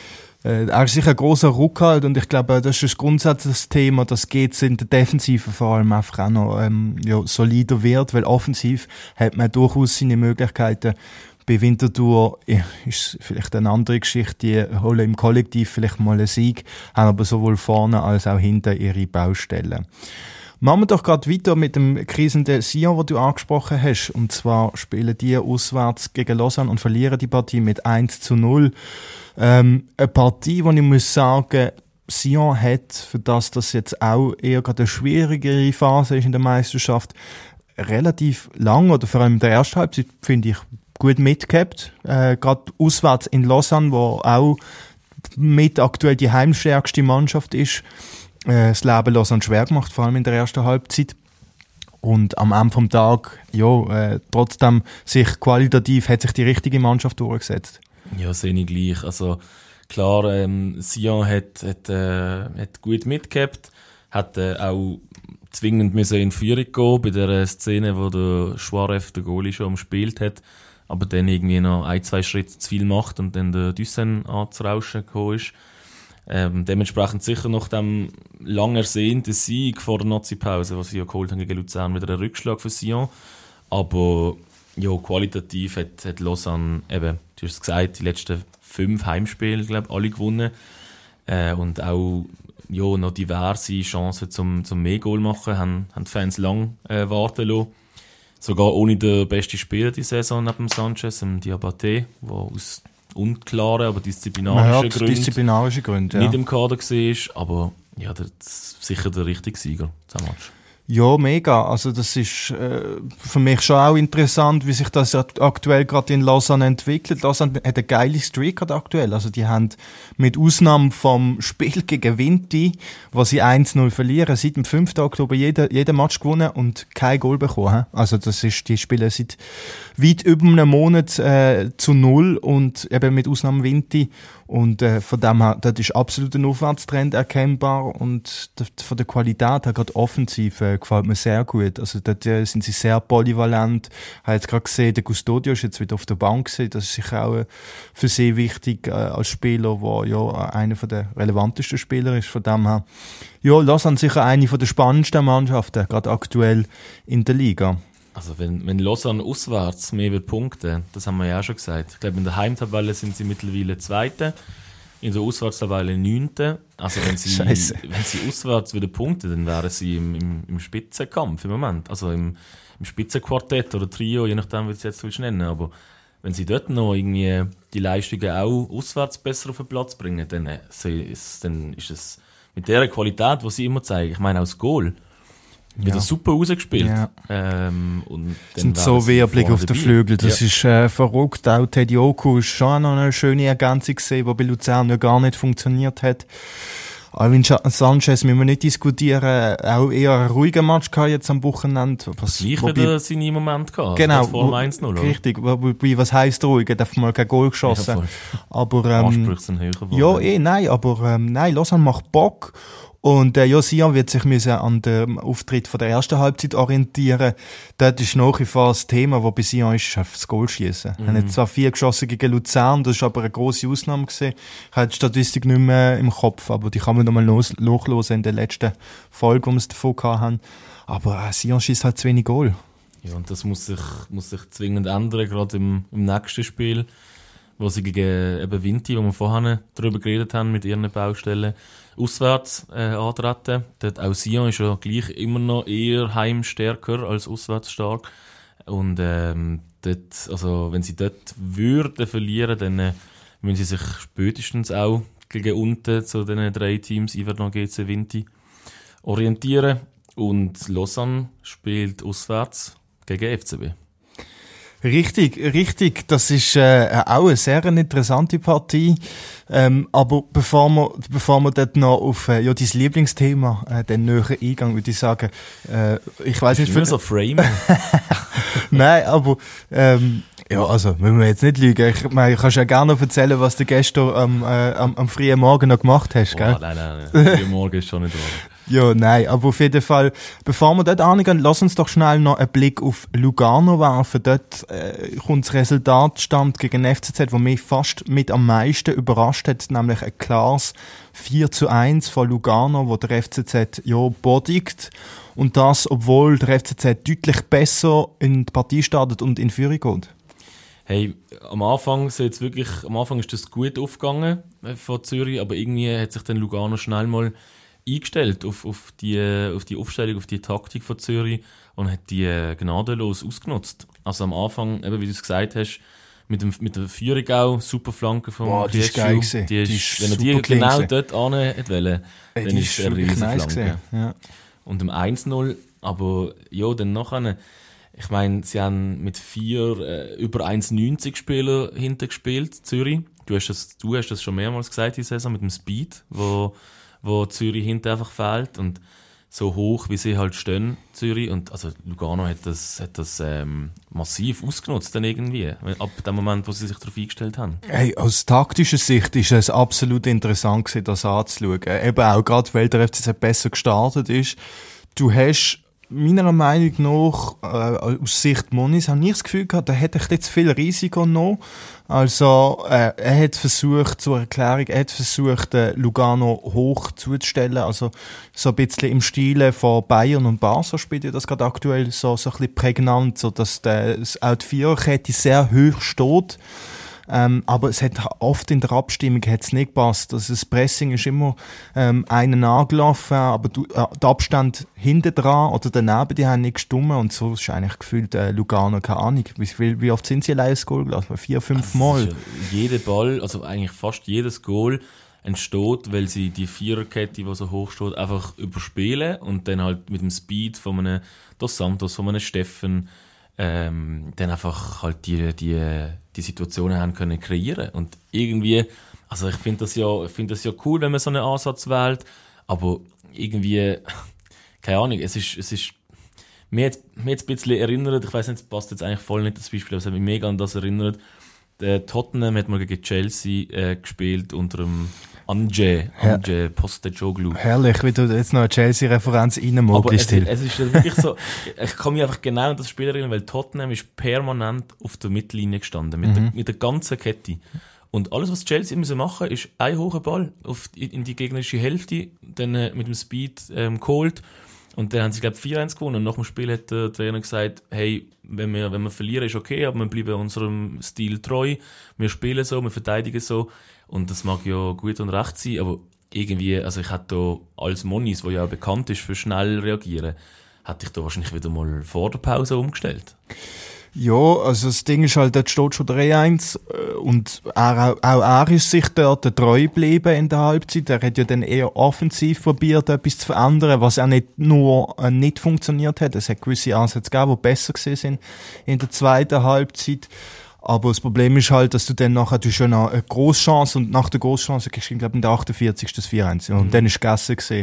Er ist sicher ein grosser Rückhalt und ich glaube, das ist grundsätzlich das Thema, dass GC in der Defensive vor allem einfach auch noch solider wird, weil offensiv hat man durchaus seine Möglichkeiten. Bei Winterthur ist vielleicht eine andere Geschichte, die holen im Kollektiv vielleicht mal einen Sieg, haben aber sowohl vorne als auch hinten ihre Baustellen. Machen wir doch gerade weiter mit dem krisenden Sion, den du angesprochen hast. Und zwar spielen die auswärts gegen Lausanne und verlieren die Partie mit 1-0. Eine Partie, wo ich muss sagen, Sion hat, für das jetzt auch eher gerade eine schwierigere Phase ist in der Meisterschaft, relativ lang, oder vor allem in der ersten Halbzeit, finde ich, gut mitgehabt. Gerade auswärts in Lausanne, wo auch mit aktuell die heimstärkste Mannschaft ist, das Leben Lausanne schwer gemacht, vor allem in der ersten Halbzeit. Und am Ende vom Tag, trotzdem hat sich die richtige Mannschaft durchgesetzt. Ja, sehe ich gleich. Also klar, Sion hat gut mitgehabt, hat auch zwingend in Führung gehen bei der Szene, wo der Schwarev, der Goalie, schon umspielt hat, aber dann irgendwie noch 1-2 Schritte zu viel macht und dann der Düssen anzurauschen gekommen ist. Dementsprechend sicher nach dem lang ersehnten Sieg vor der Nazi-Pause, was sie ja geholt haben gegen Luzern, wieder ein Rückschlag für Sion. Aber qualitativ hat Lausanne eben, du hast es gesagt, die letzten 5 Heimspiele, glaube alle gewonnen. Und auch noch diverse Chancen zum Mehr-Goal machen, haben die Fans lang warten lassen. Sogar ohne den besten Spieler die Saison neben Sanchez, dem Diabaté, der aus unklaren, aber disziplinarischen Gründen nicht im Kader war. Aber das ist sicher der richtige Sieger, dieser Match. Ja, mega. Also das ist für mich schon auch interessant, wie sich das aktuell gerade in Lausanne entwickelt. Lausanne hat eine geile Streak gerade aktuell. Also die haben mit Ausnahme vom Spiel gegen Vinti, wo sie 1-0 verlieren, seit dem 5. Oktober jeden Match gewonnen und kein Goal bekommen. Also die spielen seit weit über einem Monat zu 0 und eben mit Ausnahme Vinti. Und von dem her, das ist absolut ein Aufwärtstrend erkennbar und von der Qualität her, gerade offensiv, gefällt mir sehr gut. Also dort sind sie sehr polyvalent. Ich habe jetzt gerade gesehen, der Custodio ist jetzt wieder auf der Bank gewesen. Das ist sicher auch für sie wichtig als Spieler, der einer der relevantesten Spieler ist. Von dem her, Lausanne sicher eine der spannendsten Mannschaften, gerade aktuell in der Liga. Also wenn Lausanne auswärts mehr wird punkten, das haben wir ja auch schon gesagt. Ich glaube, in der Heimtabelle sind sie mittlerweile Zweite, in der Auswärtstabelle 9. Also wenn sie auswärts wieder punkten, dann wären sie im Spitzenkampf im Moment. Also im Spitzenquartett oder Trio, je nachdem, wie du es jetzt nennen willst. Aber wenn sie dort noch irgendwie die Leistungen auch auswärts besser auf den Platz bringen, dann ist es mit der Qualität, die sie immer zeigen, ich meine auch das Goal, wieder super rausgespielt. Ja. Und das sind so Wehrblick auf den Flügel, das ist verrückt. Auch Teddy Oku ist schon noch eine schöne Ergänzung gesehen, die bei Luzern ja gar nicht funktioniert hat. Alvin Sanchez müssen wir nicht diskutieren, auch eher ein ruhiger Match gehabt jetzt am Wochenende. Gleich wieder seine Momente gehabt. Genau. Vor dem 1-0. Richtig, wobei, was heisst ruhig? Er hat mal kein Goal geschossen. Ja, aber, Ansprüche sind höher geworden. Nein, Lausanne macht Bock. Und Sion wird sich müssen an dem Auftritt von der ersten Halbzeit orientieren. Dort ist nach wie vor das Thema, das bei Sion ist, das Goal schießen. Wir haben jetzt zwar 4 geschossen gegen Luzern, das ist aber eine grosse Ausnahme gewesen. Ich habe die Statistik nicht mehr im Kopf, aber die kann man nochmal nachhören in der letzten Folge, wo wir es davon hatten. Aber Sion schießt halt zu wenig Goal. Ja, und das muss sich zwingend ändern, gerade im nächsten Spiel, wo sie gegen eben Vinti, wo wir vorhin darüber geredet haben, mit ihren Baustellen, auswärts antreten. Dort auch Sion ist ja gleich immer noch eher heimstärker als auswärts stark. Und dort, also wenn sie dort würden verlieren, dann müssen sie sich spätestens auch gegen unten zu den 3 Teams, Iverdon, GC, Vinti, orientieren. Und Lausanne spielt auswärts gegen FCB. Richtig. Das ist auch eine sehr interessante Partie. Aber bevor wir dort noch auf dein Lieblingsthema den näher eingehen, würde ich sagen, ich weiß nicht... Für so Frame. Nein, aber ja, also müssen wir jetzt nicht lügen. Ich meine, du kannst ja gerne noch erzählen, was du gestern am frühen Morgen noch gemacht hast, gell? Nein. Frühen Morgen ist schon nicht wahr. Ja, nein, aber auf jeden Fall, bevor wir dort angehen, lass uns doch schnell noch einen Blick auf Lugano werfen. Dort kommt das Resultatstand gegen FCZ, wo mich fast mit am meisten überrascht hat, nämlich ein klares 4:1 von Lugano, wo der FCZ bodigt. Und das, obwohl der FCZ deutlich besser in die Partie startet und in Führung geht. Hey, am Anfang ist das gut aufgegangen von Zürich, aber irgendwie hat sich dann Lugano schnell mal eingestellt auf die Aufstellung, auf die Taktik von Zürich und hat die gnadenlos ausgenutzt. Also am Anfang, eben wie du es gesagt hast, mit der Führung auch, super Flanke vom die ist geil gewesen. Wenn er die genau dort hin hätte wollen, dann ist eine riesige Flanke. Ja. Und im 1-0, aber ja, dann nachher, ich meine, sie haben mit 4 über 1,90 Spieler hintergespielt, Zürich. Du hast das schon mehrmals gesagt, die Saison, mit dem Speed, wo Zürich hinten einfach fehlt und so hoch, wie sie halt stehen, Zürich. Und also Lugano hat das massiv ausgenutzt dann irgendwie, ab dem Moment, wo sie sich darauf eingestellt haben. Hey, aus taktischer Sicht ist es absolut interessant gewesen, das anzuschauen. Eben auch gerade, weil der FCZ besser gestartet ist. Du hast meiner Meinung nach, aus Sicht Monis, habe ich das Gefühl gehabt, er hätte jetzt viel Risiko noch. Also, er hat versucht, zur Erklärung, Lugano hoch zuzustellen. Also, so ein bisschen im Stile von Bayern und Barca spielt ja das gerade aktuell so ein bisschen prägnant, so dass auch die Viererkette sehr hoch steht. Aber es hat oft in der Abstimmung hat's nicht gepasst. Also das Pressing ist immer einen angelaufen, aber der Abstand hinten dran oder daneben, die haben nicht gestimmt. Und so ist eigentlich gefühlt Lugano, keine Ahnung. Wie oft sind sie allein das Goal gelassen? 4, 5 Mal? Ja, jeder Ball, also eigentlich fast jedes Goal entsteht, weil sie die Viererkette, die so hoch steht, einfach überspielen und dann halt mit dem Speed von einem Dos Santos, von einem Steffen, dann einfach halt die Situationen haben können kreieren. Und irgendwie, also ich finde das ja cool, wenn man so einen Ansatz wählt, aber irgendwie, keine Ahnung, es ist mir jetzt ein bisschen erinnert, ich weiss nicht, es passt jetzt eigentlich voll nicht das Beispiel, aber es hat mich mega an das erinnert. Der Tottenham hat mal gegen Chelsea gespielt unter dem Anje Postecoglou. Herrlich, wie du jetzt noch eine Chelsea-Referenz reinmogelst. Aber es ist wirklich so, ich kann mich einfach genau an das Spiel erinnern, weil Tottenham ist permanent auf der Mittellinie gestanden, mit der ganzen Kette. Und alles, was Chelsea müssen machen, ist ein hoher Ball in die gegnerische Hälfte, dann mit dem Speed geholt. Und dann haben sie, glaube ich, 4-1 gewonnen. Und nach dem Spiel hat der Trainer gesagt, hey, wenn wir verlieren, ist okay, aber wir bleiben unserem Stil treu. Wir spielen so, wir verteidigen so. Und das mag ja gut und recht sein, aber irgendwie, also ich hätte da als Monis, der ja auch bekannt ist für schnell reagieren, hätte ich da wahrscheinlich wieder mal vor der Pause umgestellt. Ja, also das Ding ist halt, dort steht schon 3-1 und er ist sich dort treu geblieben in der Halbzeit. Er hat ja dann eher offensiv probiert, etwas zu verändern, was auch nicht nur nicht funktioniert hat. Es hat gewisse Ansätze gegeben, die besser gewesen sind in der zweiten Halbzeit. Aber das Problem ist halt, dass du dann nachher, du hast schon eine Grosschance und nach der Grosschance kriegst du, glaube ich, in der 48. das 4-1. Und dann ist gegessen gewesen.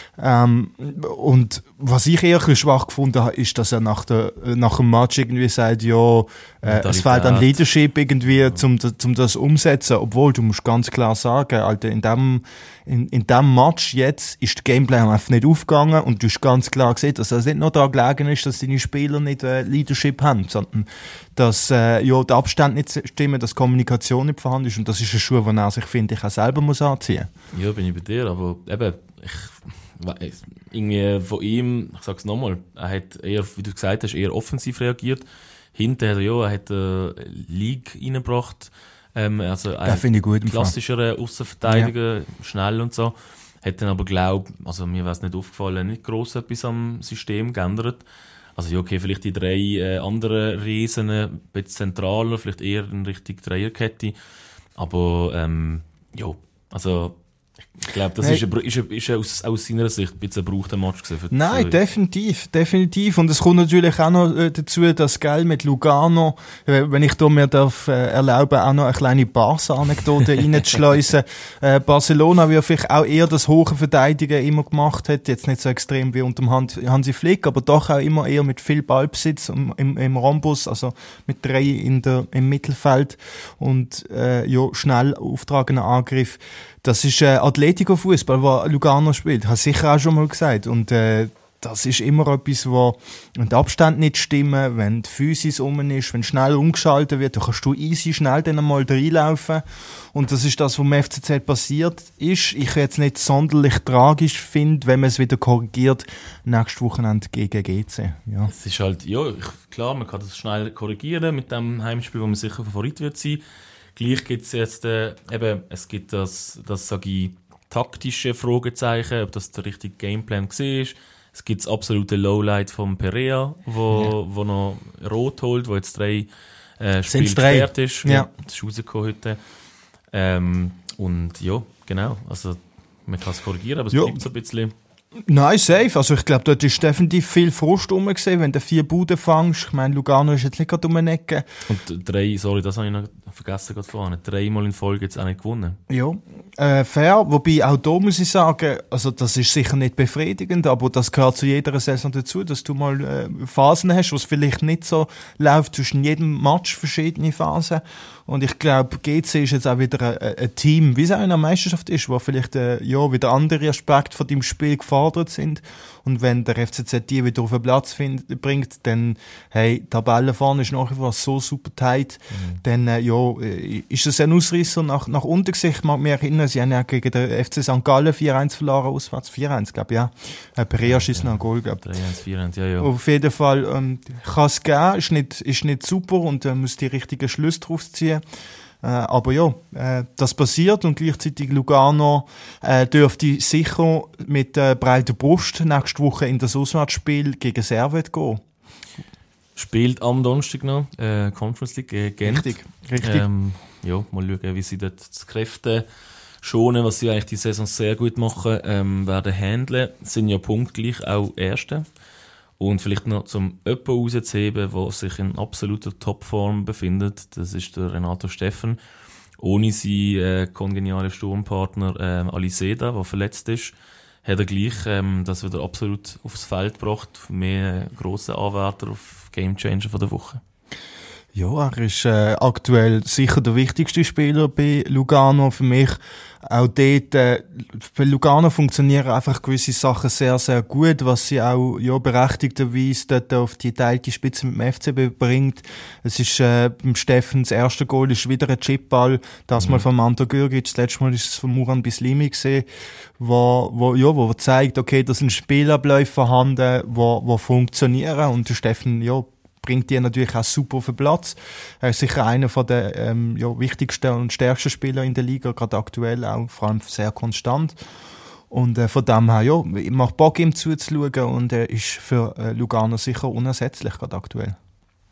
Und was ich eher ein bisschen schwach gefunden habe, ist, dass er nach dem Match irgendwie sagt, ja, es fehlt an Leadership irgendwie, zum das umsetzen. Obwohl, du musst ganz klar sagen, Alter, in dem Match jetzt ist der Gameplay einfach nicht aufgegangen und du hast ganz klar gesehen, dass es nicht nur daran gelegen ist, dass deine Spieler nicht Leadership haben, sondern dass der Abstand nicht stimmt, dass Kommunikation nicht vorhanden ist und das ist ein Schuh, den er sich, finde ich, auch selber muss anziehen. Ja, bin ich bei dir, aber eben, irgendwie von ihm, ich sag's nochmal, er hat eher, wie du gesagt hast, eher offensiv reagiert. Hinten hat er League reingebracht, also ein klassischerer Aussenverteidiger, schnell und so. Hat dann aber, also mir wäre es nicht aufgefallen, nicht gross etwas am System geändert. Also ja, okay, vielleicht die 3 anderen Riesen ein bisschen zentraler, vielleicht eher in Richtung Dreierkette. Aber ja, also ich glaube, das ist aus seiner Sicht ein bisschen ein gebrauchter Match gewesen. Nein, definitiv. Und es kommt natürlich auch noch dazu, dass mit Lugano, wenn ich da mir darf erlauben, auch noch eine kleine Barca-Anekdote reinzuschleusen. Barcelona, wie vielleicht auch eher das hohe Verteidigen immer gemacht hat, jetzt nicht so extrem wie unter dem Hansi Flick, aber doch auch immer eher mit viel Ballbesitz im Rhombus, also mit 3 im Mittelfeld und schnell auftragender Angriff. Das ist Atletico-Fußball, wo Lugano spielt. Habe ich sicher auch schon mal gesagt. Und das ist immer etwas, wo, wenn der Abstand nicht stimmt, wenn die Physis rum ist, wenn schnell umgeschaltet wird, dann kannst du easy schnell dann einmal reinlaufen. Und das ist das, was im FCZ passiert ist. Ich jetzt nicht sonderlich tragisch finde, wenn man es wieder korrigiert, nächstes Wochenende gegen GC. Ja. Es ist halt, klar, man kann das schnell korrigieren mit dem Heimspiel, wo man sicher Favorit wird sein. Gleich gibt es jetzt es gibt das sage ich, taktische Fragezeichen, ob das der richtige Gameplan war. Es gibt das absolute Lowlight von Perea, wo noch rot holt, wo jetzt 3 Spiele gesperrt ist. Ja. Das ist rausgekommen heute. Und ja, genau. Also man kann es korrigieren, aber es bleibt so ein bisschen. Nein, safe. Also ich glaube, dort ist definitiv viel Frust rumgesehen, wenn du 4 Buden fängst. Ich meine, Lugano ist jetzt nicht gerade um eine Ecke. Und 3, sorry, das habe ich noch vergessen gerade vorhin, 3-mal in Folge jetzt auch nicht gewonnen. Ja, fair. Wobei auch da muss ich sagen, also das ist sicher nicht befriedigend, aber das gehört zu jeder Saison dazu, dass du mal Phasen hast, wo es vielleicht nicht so läuft, zwischen jedem Match verschiedene Phasen. Und ich glaube, GC ist jetzt auch wieder ein Team, wie es auch in der Meisterschaft ist, wo vielleicht wieder andere Aspekte von deinem Spiel gefordert sind. Und wenn der FCZ die wieder auf den Platz bringt, dann, hey, Tabelle vorne ist nach wie vor so super tight, dann, ist es ein Ausrisser nach unten gesehen. Ich mag mich erinnern, sie haben ja gegen den FC St. Gallen 4-1 verloren, auswärts 4-1, glaube ich, ja. Perea schießt noch ein Goal, glaube ich. 3-1, 4-1, ja. Auf jeden Fall, kann es geben, ist nicht super und muss die richtigen Schlüsse draus ziehen. Aber ja, das passiert und gleichzeitig Lugano dürfte sicher mit breiter Brust nächste Woche in das Auswärtsspiel gegen Servette gehen. Spielt am Donnerstag noch Conference League gegen Gent. Richtig. Mal schauen, wie sie dort die Kräfte schonen, was sie eigentlich die Saison sehr gut machen, werden handeln. Sind ja punktgleich auch Erste. Und vielleicht noch zum jemanden rauszuheben, der sich in absoluter Topform befindet, das ist der Renato Steffen. Ohne seinen kongenialen Sturmpartner Aliseda, der verletzt ist, hat er gleich das wieder absolut aufs Feld gebracht. Mehr grosse Anwärter auf Gamechanger von der Woche. Ja, er ist aktuell sicher der wichtigste Spieler bei Lugano für mich. Auch dort, bei Lugano funktionieren einfach gewisse Sachen sehr, sehr gut, was sie auch berechtigterweise dort auf die geteilte Spitze mit dem FCB bringt. Es ist beim Steffen das erste Goal ist wieder ein Chipball, das mal von Manto Gürgic, das letzte Mal ist es von Muran Bislimi gesehen, wo zeigt, okay, da sind Spielabläufe vorhanden, wo funktionieren und der Steffen, bringt die natürlich auch super auf den Platz. Er ist sicher einer von der wichtigsten und stärksten Spieler in der Liga, gerade aktuell auch, vor allem sehr konstant. Und von dem her, macht Bock, ihm zuzuschauen und er ist für Lugano sicher unersetzlich, gerade aktuell.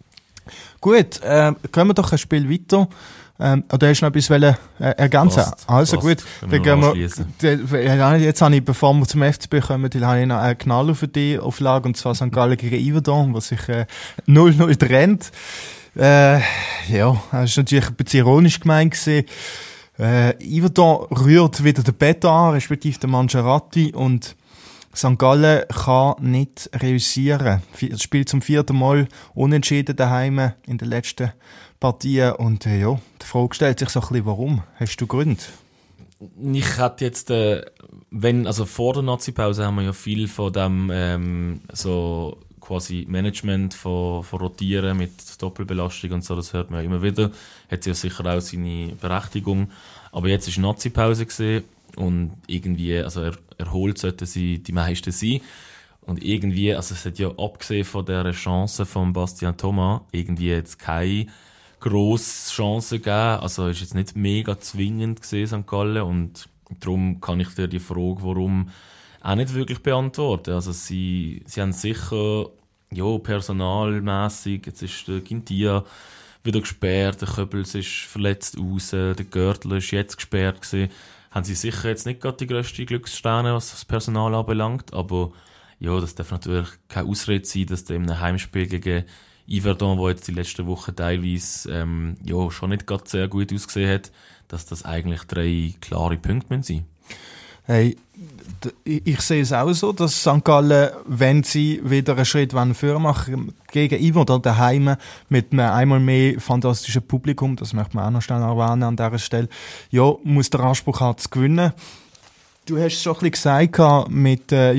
Gut, gehen wir doch ein Spiel weiter. Oder hast du noch etwas ergänzen? Also gut, dann gehen wir, jetzt habe ich, bevor wir zum FCB kommen, habe ich noch einen Knaller für dich auf Lager, und zwar St. Gallen gegen Yverdon, was sich 0-0 trennt. Ja, das ist natürlich ein bisschen ironisch gemeint gewesen. Yverdon rührt wieder den Beta an, respektive den Mangiarati, und St. Gallen kann nicht reüssieren. Das Spiel zum 4. Mal unentschieden daheim in den letzten Partien. Und ja, die Frage stellt sich so ein bisschen, warum? Hast du Gründe? Ich hätte jetzt, also vor der Nazi-Pause haben wir ja viel von dem so quasi Management von Rotieren mit Doppelbelastung und so, das hört man ja immer wieder. Hat ja sicher auch seine Berechtigung. Aber jetzt ist Nazi-Pause gesehen. Und irgendwie, also erholt sollten sie die meisten sein. Und irgendwie, also es hat ja abgesehen von der Chance von Bastian Thomas, irgendwie jetzt keine grosse Chance gegeben. Also ist jetzt nicht mega zwingend gesehen, St. Gallen. Und darum kann ich dir die Frage, warum, auch nicht wirklich beantworten. Also sie haben sicher, ja, personalmässig, jetzt ist der Gintia wieder gesperrt, der Köbels ist verletzt raus, der Görtler ist jetzt gesperrt gewesen. Haben sie sicher jetzt nicht gerade die grössten Glückssterne, was das Personal anbelangt, aber ja, das darf natürlich keine Ausrede sein, dass du in einem Heimspiel gegen Yverdon, wo jetzt die letzten Wochen teilweise ja, schon nicht gerade sehr gut ausgesehen hat, dass das eigentlich 3 klare Punkte sein müssen. Hey, ich sehe es auch so, dass St. Gallen, wenn sie wieder einen Schritt vormachen gegen Yverdon daheim mit einem einmal mehr fantastischen Publikum, das möchte man auch noch schnell erwähnen an dieser Stelle, ja, muss der Anspruch haben zu gewinnen. Du hast es schon ein bisschen gesagt mit der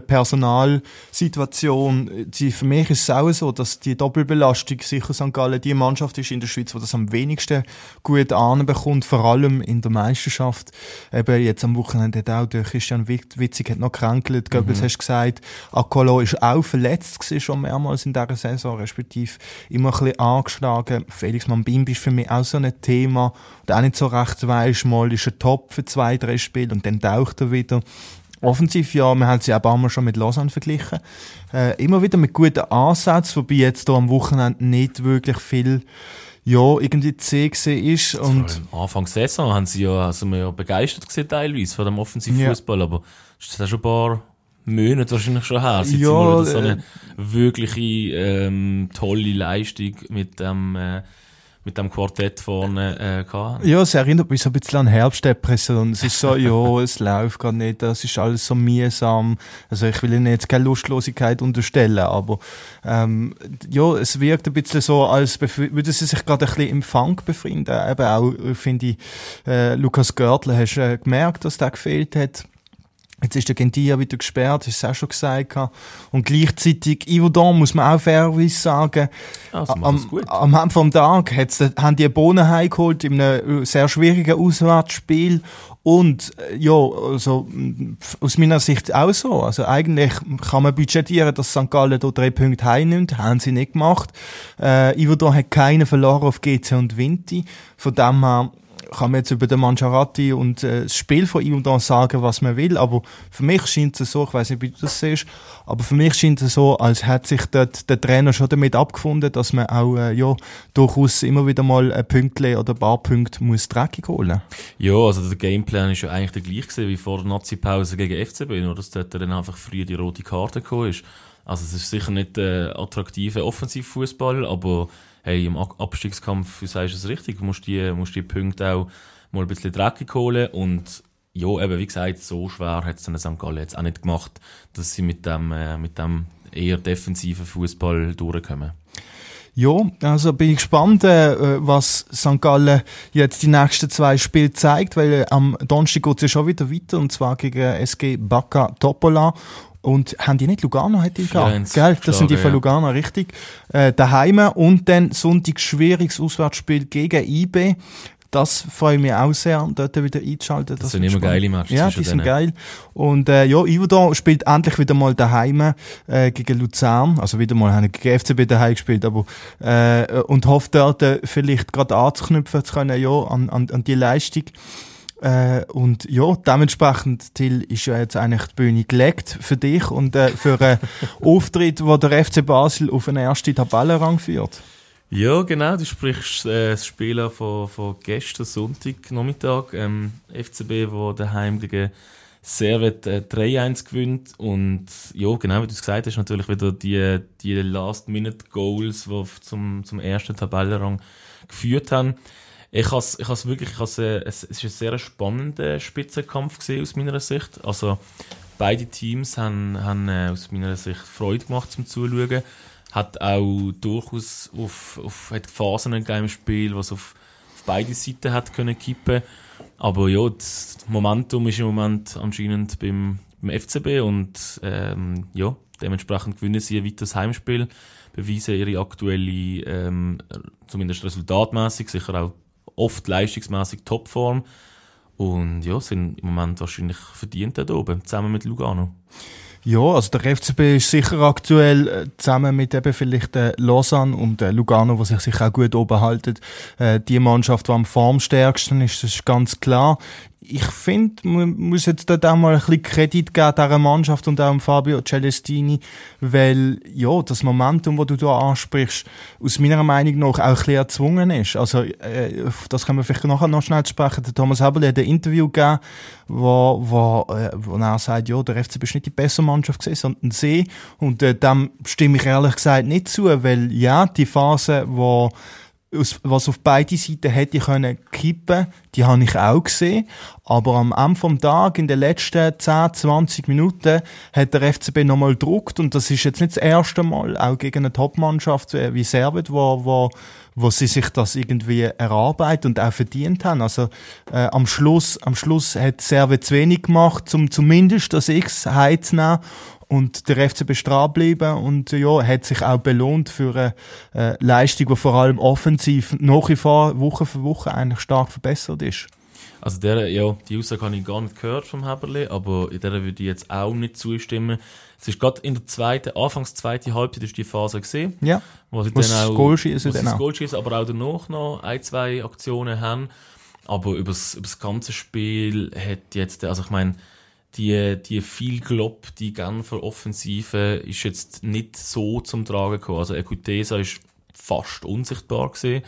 Personalsituation. Für mich ist es auch so, dass die Doppelbelastung sicher St. Gallen die Mannschaft ist in der Schweiz, die das am wenigsten gut anbekommt, vor allem in der Meisterschaft. Eben jetzt am Wochenende hat auch der Christian Witzig hat noch gekränkelt. Goebbels hast gesagt, Akolo ist auch verletzt gewesen, schon mehrmals in dieser Saison, respektive immer ein bisschen angeschlagen. Felix Mambimbi ist für mich auch so ein Thema. Und auch nicht so recht weiss, mal ist er top für 2-3 Spiele und dann taucht er wieder. Offensiv, ja, wir haben sie auch einmal schon mit Lausanne verglichen. Immer wieder mit guten Ansätzen, wobei jetzt hier am Wochenende nicht wirklich viel, ja, irgendwie zäh gewesen ist. Und Anfang der Saison sind wir ja begeistert gewesen, teilweise von dem Offensivfußball, ja. Aber ist das auch schon ein paar Monate wahrscheinlich schon her, seit ja, so eine wirkliche tolle Leistung mit dem Quartett vorne gehabt. Ja, es erinnert mich so ein bisschen an Herbstdepression. Es ist so, ja, es läuft gerade nicht, das ist alles so mühsam. Also ich will Ihnen jetzt keine Lustlosigkeit unterstellen, aber ja, es wirkt ein bisschen so, als würde sie sich gerade ein bisschen im Fang befinden. Eben auch, finde ich, Lukas Görtler, hast du gemerkt, dass der gefehlt hat. Jetzt ist der Gentia wieder gesperrt, hast du es auch schon gesagt. Und gleichzeitig, Yverdon, muss man auch fairerweise sagen, also am Ende vom Tag haben die Bohnen heimgeholt in einem sehr schwierigen Auswärtsspiel. Und, ja, also, aus meiner Sicht auch so. Also, eigentlich kann man budgetieren, dass St. Gallen hier 3 Punkte heimnimmt. Haben sie nicht gemacht. Yverdon hat keinen verloren auf GC und Vinti. Von dem her, kann man jetzt über den Mangiarati und das Spiel von Yverdon sagen, was man will, aber für mich scheint es so, ich weiss nicht, wie du das siehst, aber für mich scheint es so, als hätte sich dort der Trainer schon damit abgefunden, dass man auch ja, durchaus immer wieder mal ein Pünktchen oder ein paar Punkte muss dreckig holen. Ja, also der Gameplan ist ja eigentlich der gleiche gewesen wie vor der Nazi-Pause gegen FCB, nur dass dort dann einfach früh die rote Karte gekommen ist. Also es ist sicher nicht attraktiver Offensivfußball, aber hey, im Abstiegskampf, du sagst es richtig, du musst die Punkte auch mal ein bisschen dreckig holen und ja, eben wie gesagt, so schwer hat es dann St. Gallen jetzt auch nicht gemacht, dass sie mit dem eher defensiven Fußball durchkommen. Ja, also bin ich gespannt, was St. Gallen jetzt die nächsten 2 Spiele zeigt, weil am Donnerstag geht es ja schon wieder weiter, und zwar gegen SG Bacca Topola. Und haben die nicht Lugano, hat die gehabt? Gell? Das sind die von Lugano, richtig. Daheim und dann Sonntag schwieriges Auswärtsspiel gegen IB. Das freue ich mich auch sehr, dort wieder einzuschalten. Das sind immer geile Matches. Ja, die sind geil. Und ja, Yverdon spielt endlich wieder mal daheim gegen Luzern. Also wieder mal haben gegen FCB daheim gespielt, aber und hofft dort vielleicht gerade anzuknüpfen zu können, ja, an die Leistung. Und ja, dementsprechend, Till, ist ja jetzt eigentlich die Bühne gelegt für dich und für einen Auftritt, wo der FC Basel auf einen ersten Tabellenrang führt. Ja, genau, du sprichst das Spiel an von gestern Sonntag Nachmittag. FCB, wo daheim gegen Servet 3-1 gewinnt. Und ja, genau wie du es gesagt hast, natürlich wieder die Last-Minute-Goals, die zum ersten Tabellenrang geführt haben. Es ist ein sehr spannender Spitzenkampf gewesen, aus meiner Sicht. Also, beide Teams haben aus meiner Sicht Freude gemacht zum Zuschauen. Hat auch durchaus hat Phasen gegeben im Spiel, was auf beide Seiten hat können kippen. Aber ja, das Momentum ist im Moment anscheinend beim FCB und ja, dementsprechend gewinnen sie ein weiteres Heimspiel, beweisen ihre aktuelle, zumindest resultatmäßig, sicher auch oft leistungsmäßig Topform. Und ja, sind im Moment wahrscheinlich verdient da oben, zusammen mit Lugano. Ja, also der FCB ist sicher aktuell zusammen mit eben vielleicht Lausanne und Lugano, die sich sicher auch gut oben halten, die Mannschaft, die am formstärksten ist, das ist ganz klar. Ich finde, man muss jetzt dort auch mal ein bisschen Kredit geben dieser Mannschaft und auch Fabio Celestini, weil, ja, das Momentum, das du da ansprichst, aus meiner Meinung nach auch ein bisschen erzwungen ist. Also, das können wir vielleicht nachher noch schnell sprechen. Der Thomas Häberli hat ein Interview gegeben, wo er sagt, ja, der FCB ist nicht die bessere Mannschaft gewesen, sondern sie. Und dem stimme ich ehrlich gesagt nicht zu, weil, ja, die Phase, was auf beide Seiten hätte können kippen, die habe ich auch gesehen. Aber am Ende vom Tag, in den letzten 10, 20 Minuten, hat der FCB nochmal gedruckt. Und das ist jetzt nicht das erste Mal, auch gegen eine Top-Mannschaft wie Servet, wo sie sich das irgendwie erarbeitet und auch verdient haben. Also, am Schluss hat Servet zu wenig gemacht, um zumindest das X heimzunehmen. Und der FCB ist dran geblieben und ja, hat sich auch belohnt für eine Leistung, die vor allem offensiv nach wie vor Woche für Woche eigentlich stark verbessert ist. Also die Aussage habe ich gar nicht gehört vom Häberli, aber in der würde ich jetzt auch nicht zustimmen. Es ist gerade in der anfangs zweite Halbzeit ist die Phase gesehen, ja, wo sie dann auch das Goal schießen, aber auch danach noch 1-2 Aktionen haben. Aber über das ganze Spiel hat jetzt, also ich meine, die viel Glob, die Genfer Offensive ist jetzt nicht so zum Tragen gekommen. Also Ekutesa ist fast unsichtbar gewesen.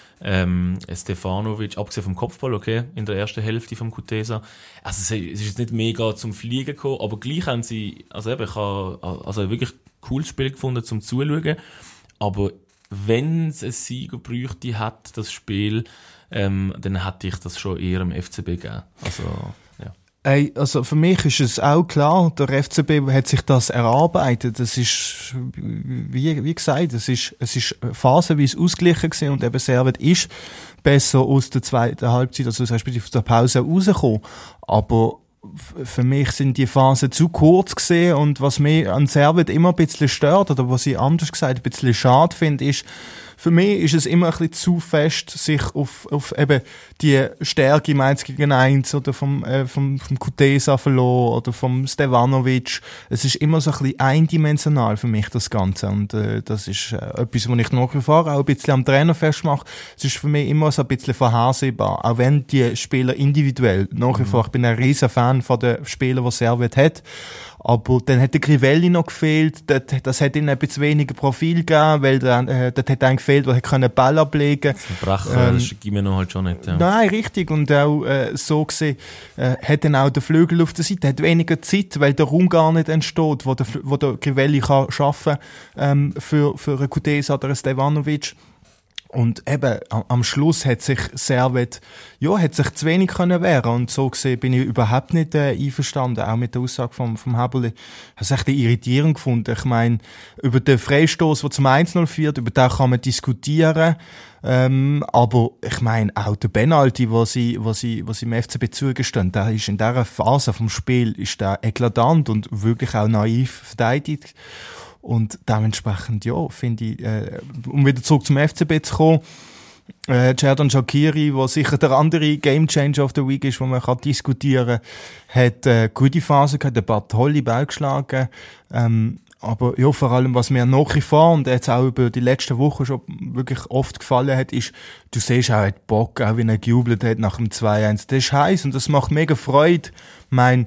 Stefanovic, abgesehen vom Kopfball, okay, in der ersten Hälfte vom Kutesa. Also es ist jetzt nicht mega zum Fliegen gekommen, aber gleich haben sie, also eben, ich habe wirklich cooles Spiel gefunden zum Zuschauen. Aber wenn es einen Sieger bräuchte, hat das Spiel, dann hätte ich das schon eher im FCB gegeben. Also, ja. Also für mich ist es auch klar, der FCB hat sich das erarbeitet. Das ist, wie gesagt, es ist phasenweise ausgeglichen gewesen und eben Servet ist besser aus der zweiten Halbzeit, also respektive aus der Pause rausgekommen. Aber für mich sind die Phasen zu kurz gesehen und was mich an Servet immer ein bisschen stört oder was ich anders gesagt ein bisschen schade finde, ist, für mich ist es immer ein bisschen zu fest, sich auf eben die Stärke im 1 gegen 1 oder vom Kutesa verloren oder vom Stevanovic. Es ist immer so ein bisschen eindimensional für mich, das Ganze. Und das ist etwas, was ich nach wie vor auch ein bisschen am Trainer festmache. Es ist für mich immer so ein bisschen vorhersehbar. Auch wenn die Spieler individuell, nach wie vor, ich bin ein riesen Fan von den Spielern, die Servet hat. Aber dann hat der Crivelli noch gefehlt, das hat ihnen ein bisschen weniger Profil gegeben, weil dort hat einen gefehlt, der hätte Ball ablegen können. Brecher, das gibt mir noch halt schon nicht, ja. Nein, richtig. Und auch so gesehen hat dann auch der Flügel auf der Seite, hat weniger Zeit, weil der Raum gar nicht entsteht, wo der Crivelli kann arbeiten für einen Kutesa oder einen Stevanovic. Und eben, am Schluss hat sich Servet, hat sich zu wenig können wehren. Und so gesehen bin ich überhaupt nicht einverstanden, auch mit der Aussage vom Häberli. Ich habe es echt irritierend gefunden. Ich meine, über den Freistoß, der zum 1-0 führt, über den kann man diskutieren. Aber ich meine, auch der Penalty, was sie im FCB zugestehen, der ist in dieser Phase vom Spiel, ist der eklatant und wirklich auch naiv verteidigt. Und dementsprechend, ja, finde ich, um wieder zurück zum FCB zu kommen, Xherdan Shaqiri, der sicher der andere Gamechanger of the Week ist, wo man kann diskutieren kann, hat eine gute Phase gehabt, ein paar tolle Bälle geschlagen. Aber ja, vor allem, was mir nach wie vor und jetzt auch über die letzten Wochen schon wirklich oft gefallen hat, ist, du siehst auch, er hat Bock, auch wenn er gejubelt hat nach dem 2-1. Das ist heiß und das macht mega Freude. Ich meine,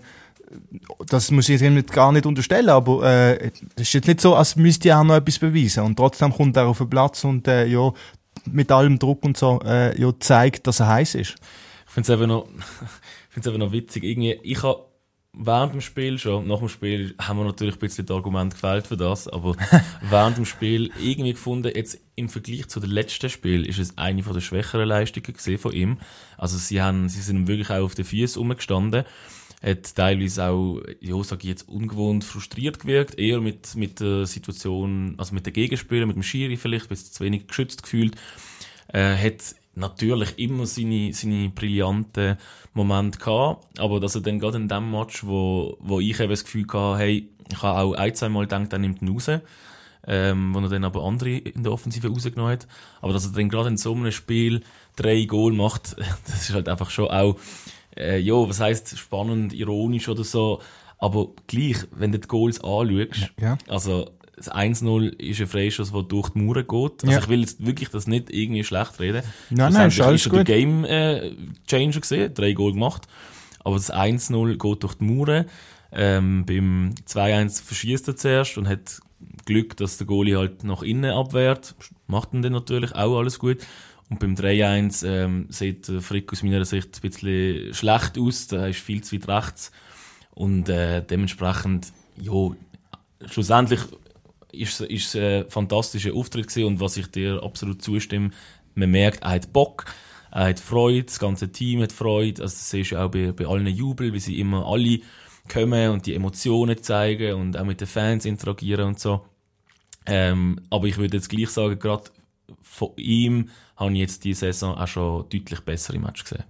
das muss ich ihm gar nicht unterstellen, aber es ist jetzt nicht so, als müsste er auch noch etwas beweisen. Und trotzdem kommt er auf den Platz und ja, mit allem Druck und so ja, zeigt, dass er heiß ist. Ich finde es eben noch witzig. Irgendwie, ich habe während dem Spiel schon, nach dem Spiel haben wir natürlich ein bisschen das Argument gefällt für das, aber während dem Spiel irgendwie gefunden, jetzt im Vergleich zu dem letzten Spiel ist es eine von der schwächeren Leistungen gesehen von ihm. Also sie sind wirklich auch auf den Füßen rumgestanden. Hat teilweise auch, ja, sag ich jetzt, ungewohnt frustriert gewirkt, eher mit der Situation, also mit den Gegenspielern, mit dem Schiri vielleicht, ein bisschen zu wenig geschützt gefühlt. Hat natürlich immer seine brillanten Momente gehabt, aber dass er dann gerade in dem Match, wo ich eben das Gefühl hatte, hey, ich habe auch ein, zwei Mal gedacht, er nimmt ihn raus, wo er dann aber andere in der Offensive rausgenommen hat, aber dass er dann gerade in so einem Spiel 3 Goal macht, das ist halt einfach schon auch, ja, was heisst spannend, ironisch oder so, aber gleich, wenn du die Goals anschaust, ja. Also das 1-0 ist ein Freischuss, der durch die Mauer geht. Also ich will jetzt wirklich das nicht irgendwie schlecht reden. Nein, ist alles schon gut. Der Game Changer gesehen, 3 Goal gemacht. Aber das 1-0 geht durch die Mauer. Beim 2-1 verschießt er zuerst und hat Glück, dass der Goalie halt nach innen abwehrt. Macht ihn dann natürlich auch alles gut. Und beim 3-1 sieht Frick aus meiner Sicht ein bisschen schlecht aus. Da ist viel zu weit rechts. Und dementsprechend, ja, schlussendlich ist ein fantastischer Auftritt gewesen und was ich dir absolut zustimme, man merkt, er hat Bock, er hat Freude, das ganze Team hat Freude, also das siehst du auch bei allen Jubel, wie sie immer alle kommen und die Emotionen zeigen und auch mit den Fans interagieren und so. Aber ich würde jetzt gleich sagen, gerade von ihm habe ich jetzt diese Saison auch schon deutlich bessere Matches gesehen.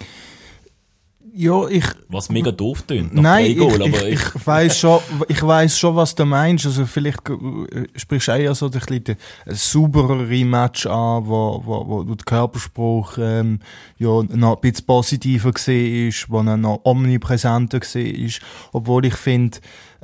Ja, was mega doof tönt. Nein, ich weiss schon, was du meinst. Also vielleicht sprichst du eher so ein sauberere Match an, wo der Körperspruch ja noch ein bisschen positiver gesehen ist, wo er noch omnipräsenter gesehen ist. Obwohl ich finde,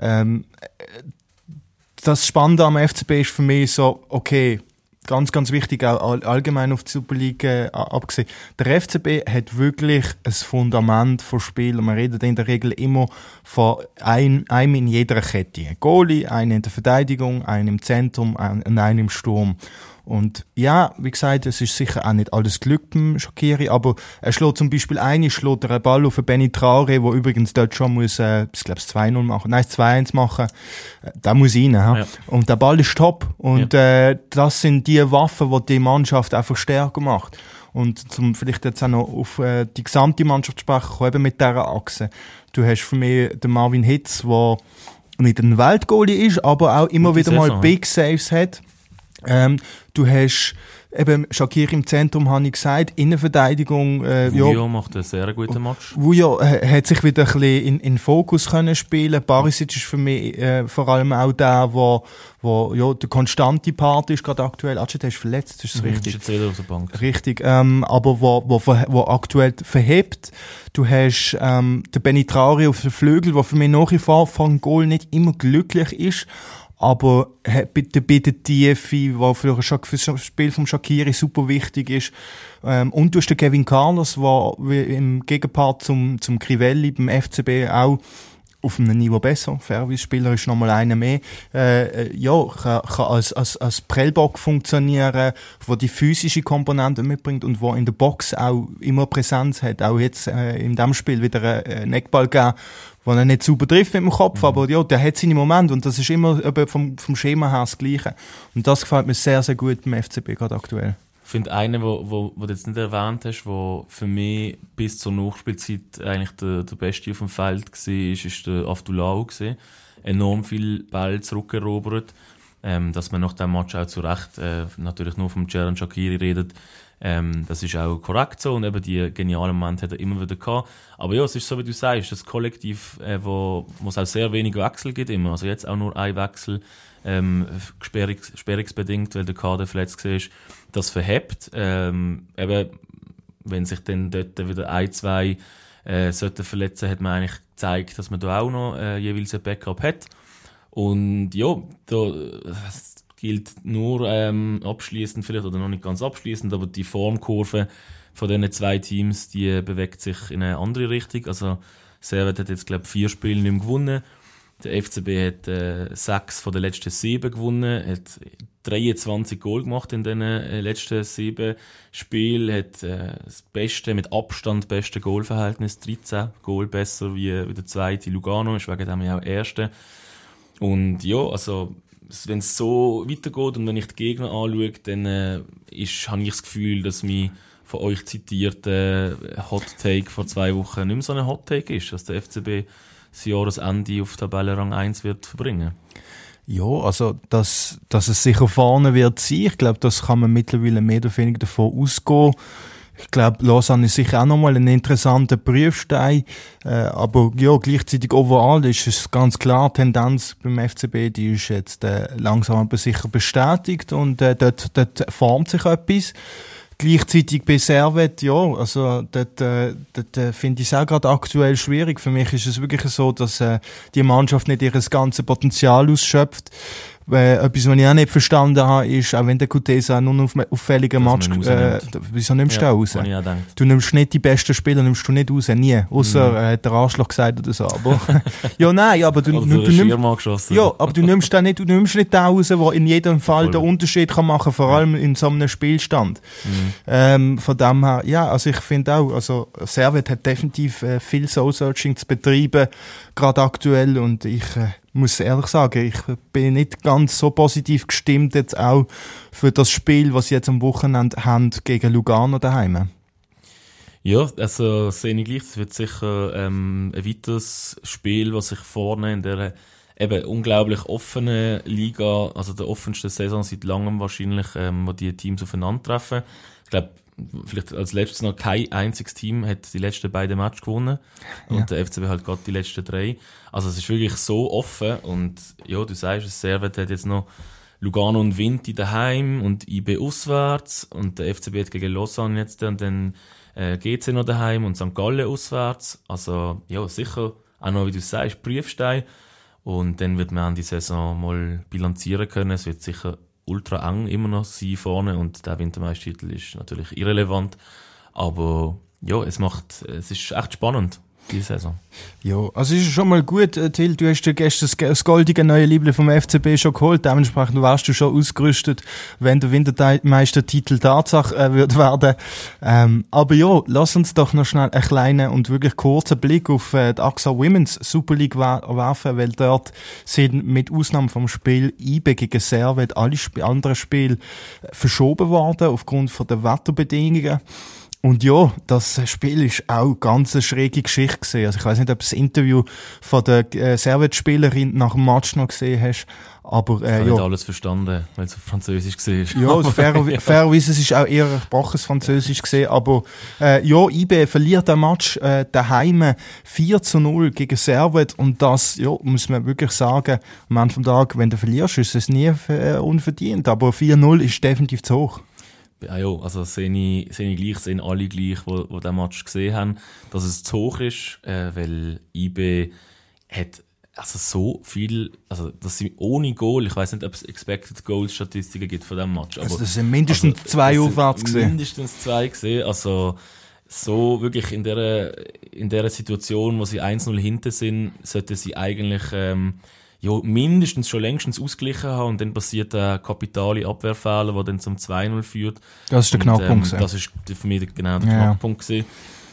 das Spannende am FCB ist für mich so, okay, ganz, ganz wichtig, auch allgemein auf die Super League abgesehen. Der FCB hat wirklich ein Fundament von Spielern. Man redet in der Regel immer von einem in jeder Kette. Ein Goalie, einen in der Verteidigung, einen im Zentrum und einen im Sturm. Und ja, wie gesagt, es ist sicher auch nicht alles Glück beim Shaqiri, aber er schlägt zum Beispiel einen Ball auf den Benny Traore, der übrigens dort schon muss, ich glaube 2-0 machen, nein, 2-1 machen, da muss rein, ja. Und der Ball ist top und das sind die Waffen, die Mannschaft einfach stärker macht. Und zum vielleicht jetzt auch noch auf die gesamte Mannschaft zu sprechen, eben mit dieser Achse. Du hast für mich den Marvin Hitz, der nicht ein Weltgoalie ist, aber auch immer wieder mal Big Saves hat. Du hast eben Shaqiri im Zentrum, habe ich gesagt, Innenverteidigung. Vujo macht einen sehr guten Match. Vujo hat sich wieder ein bisschen in Fokus können spielen. Barisic ist für mich vor allem auch der, wo ja der konstante Part ist gerade aktuell. Acet ist verletzt, ist das richtig? Ist jetzt wieder auf der Bank. Richtig, aber wo aktuell verhebt. Du hast den Benny Traore auf den Flügel, der für mich nach wie vor von Goal nicht immer glücklich ist. Aber bitte die Tiefe, die für das Spiel vom Shaqiri super wichtig ist. Und du hast den Kevin Carlos, der im Gegenpart zum Crivelli beim FCB auch auf einem Niveau besser. Fairwiss-Spieler ist nochmal einer mehr. Kann als Prellbock funktionieren, der die physische Komponente mitbringt und der in der Box auch immer Präsenz hat. Auch jetzt in diesem Spiel wieder einen Eckball gegeben, den er nicht sauber trifft mit dem Kopf, aber ja, der hat seine Momente und das ist immer vom Schema her das Gleiche. Und das gefällt mir sehr, sehr gut beim FCB gerade aktuell. Ich finde, einen, wo du jetzt nicht erwähnt hast, der für mich bis zur Nachspielzeit eigentlich der Beste auf dem Feld war, ist der Avdulahu gewesen. Enorm viel Ball zurückerobert. Dass man nach dem Match auch zu Recht natürlich nur vom Xherdan Shaqiri redet. Das ist auch korrekt so und eben die genialen Momente hat er immer wieder gehabt. Aber ja, es ist so, wie du sagst, das Kollektiv, wo es auch sehr wenig Wechsel gibt immer. Also jetzt auch nur ein Wechsel, sperrungsbedingt, weil der Kader verletzt war. Das verhebt. Eben, wenn sich dann dort wieder ein, zwei sollten verletzen, hat man eigentlich gezeigt, dass man da auch noch jeweils ein Backup hat. Und ja, da gilt nur abschließend vielleicht, oder noch nicht ganz abschließend, aber die Formkurve von diesen zwei Teams, die bewegt sich in eine andere Richtung. Also Servet hat jetzt, glaube ich, 4 Spiele nicht mehr gewonnen. Der FCB hat 6 von den letzten 7 gewonnen, hat 23 Goal gemacht in den letzten 7 Spielen, hat das beste, mit Abstand beste Goalverhältnis, 13 Goal besser wie der zweite Lugano, ist wegen dem ja auch Erste. Und ja, also wenn es so weitergeht und wenn ich die Gegner anschaue, dann habe ich das Gefühl, dass mein von euch zitierte Hot Take vor 2 Wochen nicht mehr so ein Hot Take ist, dass der FCB das Jahresende auf Tabellenrang 1 wird verbringen. Ja, also, dass es sicher vorne wird sein. Ich glaube, das kann man mittlerweile mehr oder weniger davon ausgehen. Ich glaube, Lausanne ist sicher auch nochmal ein interessanter Prüfstein. Aber ja, gleichzeitig overall ist es ganz klar, die Tendenz beim FCB, die ist jetzt langsam aber sicher bestätigt und dort formt sich etwas. Gleichzeitig bei Servet, ja, also dort finde ich es auch gerade aktuell schwierig. Für mich ist es wirklich so, dass die Mannschaft nicht ihr ganzes Potenzial ausschöpft. Etwas, was ich auch nicht verstanden habe, ist, auch wenn der Kutesa nur einen auffälligen Match, wieso nimmst du raus? Du nimmst nicht die besten Spieler, nimmst du nicht raus, nie. Ausser, hat der Arschloch gesagt oder so, aber, ja, nein, aber du nimmst, ja, aber du nimmst den nicht den raus, der in jedem Fall den Unterschied kann machen, vor allem in so einem Spielstand. Von dem her, ja, also ich finde auch, also, Servet hat definitiv viel Soul-Searching zu betreiben, gerade aktuell, und ich muss ehrlich sagen, ich bin nicht ganz so positiv gestimmt jetzt auch für das Spiel, was sie jetzt am Wochenende haben gegen Lugano daheim. Ja, also sehe ich gleich, das wird sicher ein weiteres Spiel, was sich vorne in der eben unglaublich offenen Liga, also der offensten Saison seit langem wahrscheinlich, wo die Teams aufeinandertreffen. Ich glaube, vielleicht als letztes noch kein einziges Team hat die letzten beiden Matches gewonnen und der FCB halt gerade die letzten 3. Also es ist wirklich so offen und ja, du sagst, es Servet hat jetzt noch Lugano und Vinti daheim und IB auswärts und der FCB hat gegen Lausanne jetzt und dann GC noch daheim und St. Gallen auswärts. Also ja, sicher auch noch, wie du sagst, Prüfstein und dann wird man an die Saison mal bilanzieren können. Es wird sicher ultra eng immer noch sein vorne und der Wintermeistertitel ist natürlich irrelevant, aber ja, es ist echt spannend, diese Saison. Ja, also ist schon mal gut, Till, du hast dir gestern das goldige neue Liebling vom FCB schon geholt, dementsprechend warst du schon ausgerüstet, wenn der Wintermeistertitel Tatsache wird werden. Aber ja, lass uns doch noch schnell einen kleinen und wirklich kurzen Blick auf die AXA Women's Super League werfen, weil dort sind mit Ausnahme vom Spiel IB gegen Servet alle anderen Spiele verschoben worden aufgrund von der Wetterbedingungen. Und ja, das Spiel ist auch ganz eine schräge Geschichte gewesen. Also ich weiss nicht, ob du das Interview von der Servet-Spielerin nach dem Match noch gesehen hast, aber ich habe nicht alles verstanden, weil es auf Französisch war. Ja, also fairerweise, es ist auch eher spraches Französisch gesehen, aber ja, IB verliert den Match daheim 4-0 gegen Servet und das, ja, muss man wirklich sagen, am Ende vom Tag, wenn du verlierst, ist es nie unverdient, aber 4-0 ist definitiv zu hoch. Ja, ja, also sehen alle gleich, die den Match gesehen haben, dass es zu hoch ist, weil IB hat also so viel, also dass sie ohne Goal, ich weiss nicht, ob es Expected Goals Statistiken gibt von diesem Match. Aber also das sind mindestens 2 aufwärts gesehen. Mindestens 2 gesehen, also so wirklich in der Situation, wo sie 1-0 hinten sind, sollte sie eigentlich ja, mindestens schon längstens ausgeglichen haben und dann passiert der kapitale Abwehrfehler, der dann zum 2-0 führt. Das ist der Knackpunkt. Das ist für mich genau der Knackpunkt gewesen.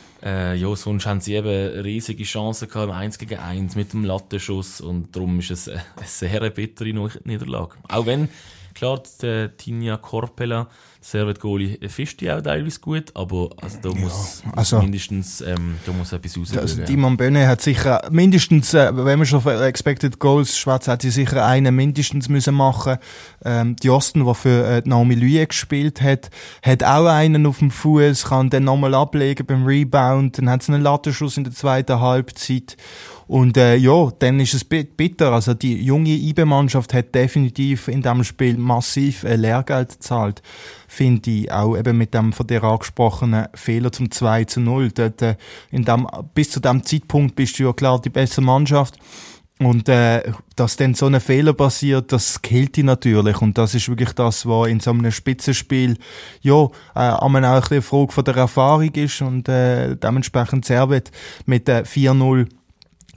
Ja, sonst haben sie eben riesige Chancen gehabt, im 1-gegen-1 mit dem Lattenschuss und darum ist es eine sehr bittere Niederlage. Auch wenn, klar, der Tinja Korpela, der Servet-Goalie, fischt die auch teilweise gut, aber also da muss mindestens da muss etwas rausgehen. Also Dimon Böne hat sicher mindestens, wenn man schon für Expected Goals schwätzt, hat sie sicher einen mindestens müssen machen. Die Osten, die für Naomi Lüe gespielt hat auch einen auf dem Fuß, kann dann nochmal ablegen beim Rebound, dann hat sie einen Lattenschuss in der zweiten Halbzeit. Und ja, dann ist es bitter. Also die junge IB-Mannschaft hat definitiv in diesem Spiel massiv Lehrgeld gezahlt. Finde ich auch eben mit dem von dir angesprochenen Fehler zum 2-0. Dort, bis zu dem Zeitpunkt bist du ja klar die bessere Mannschaft. Und dass dann so ein Fehler passiert, das killt dich natürlich. Und das ist wirklich das, was in so einem Spitzenspiel ja einmal auch eine Frage von der Erfahrung ist. Und dementsprechend Servet mit 4-0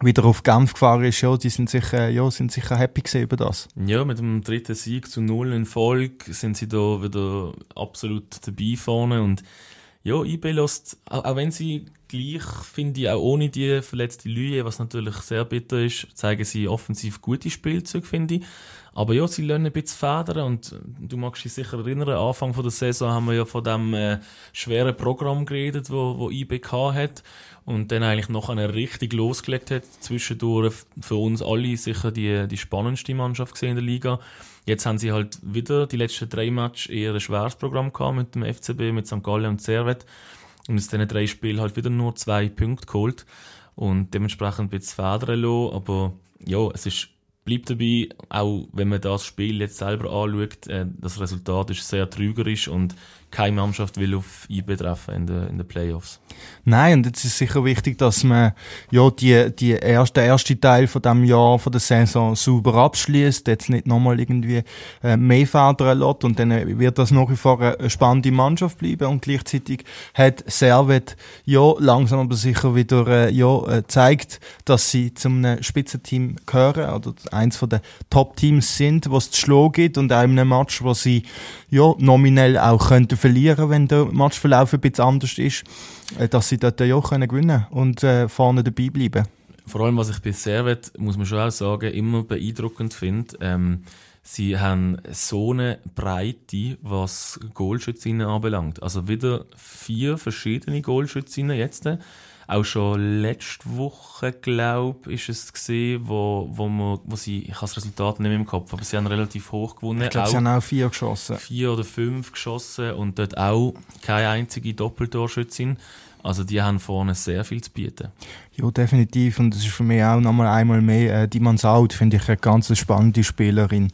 wieder auf Genf gefahren ist, ja, die sind sicher happy gewesen über das. Ja, mit dem 3. Sieg zu 0 in Folge sind sie da wieder absolut dabei vorne und ja, IB lässt, auch wenn sie gleich, finde ich, auch ohne die verletzte Lüe, was natürlich sehr bitter ist, zeigen sie offensiv gute Spielzüge, finde ich. Aber ja, sie lernen ein bisschen federn und du magst dich sicher erinnern, Anfang von der Saison haben wir ja von dem schweren Programm geredet, wo IB hat und dann eigentlich noch eine richtig losgelegt hat. Zwischendurch für uns alle sicher die spannendste Mannschaft gesehen in der Liga. Jetzt haben sie halt wieder die letzten 3 Matches eher ein schweres Programm gehabt mit dem FCB, mit St. Gallen und Servette. Und aus diesen 3 Spielen halt wieder nur 2 Punkte geholt. Und dementsprechend ein bisschen federn lassen. Aber ja, bleibt dabei, auch wenn man das Spiel jetzt selber anschaut, das Resultat ist sehr trügerisch und keine Mannschaft will auf IB treffen in den Playoffs. Nein, und jetzt ist sicher wichtig, dass man ja den ersten Teil von dem Jahr, von der Saison sauber abschließt, jetzt nicht nochmal irgendwie mehr federn lässt und dann wird das nach wie vor eine spannende Mannschaft bleiben und gleichzeitig hat Servette ja langsam aber sicher wieder zeigt, dass sie zum Spitzenteam gehören oder eins von den Top-Teams sind, was es zu schlagen gibt und auch in einem Match, wo sie ja nominell auch könnten verlieren, wenn der Matchverlauf ein bisschen anders ist, dass sie dort ja gewinnen können und vorne dabei bleiben. Vor allem, was ich bei Servette, muss man schon auch sagen, immer beeindruckend finde, sie haben so eine Breite, was Goalschützinnen anbelangt. Also wieder 4 verschiedene Goalschützinnen jetzt. Auch schon letzte Woche, glaube ich, ist es gesehen, wo sie, ich habe das Resultat nicht mehr im Kopf, aber sie haben relativ hoch gewonnen. Ich glaube, sie haben auch 4 geschossen. 4 oder 5 geschossen und dort auch keine einzige Doppeltorschützin. Also die haben vorne sehr viel zu bieten. Ja, definitiv. Und das ist für mich auch nochmal einmal mehr die Mansaud, finde ich eine ganz spannende Spielerin.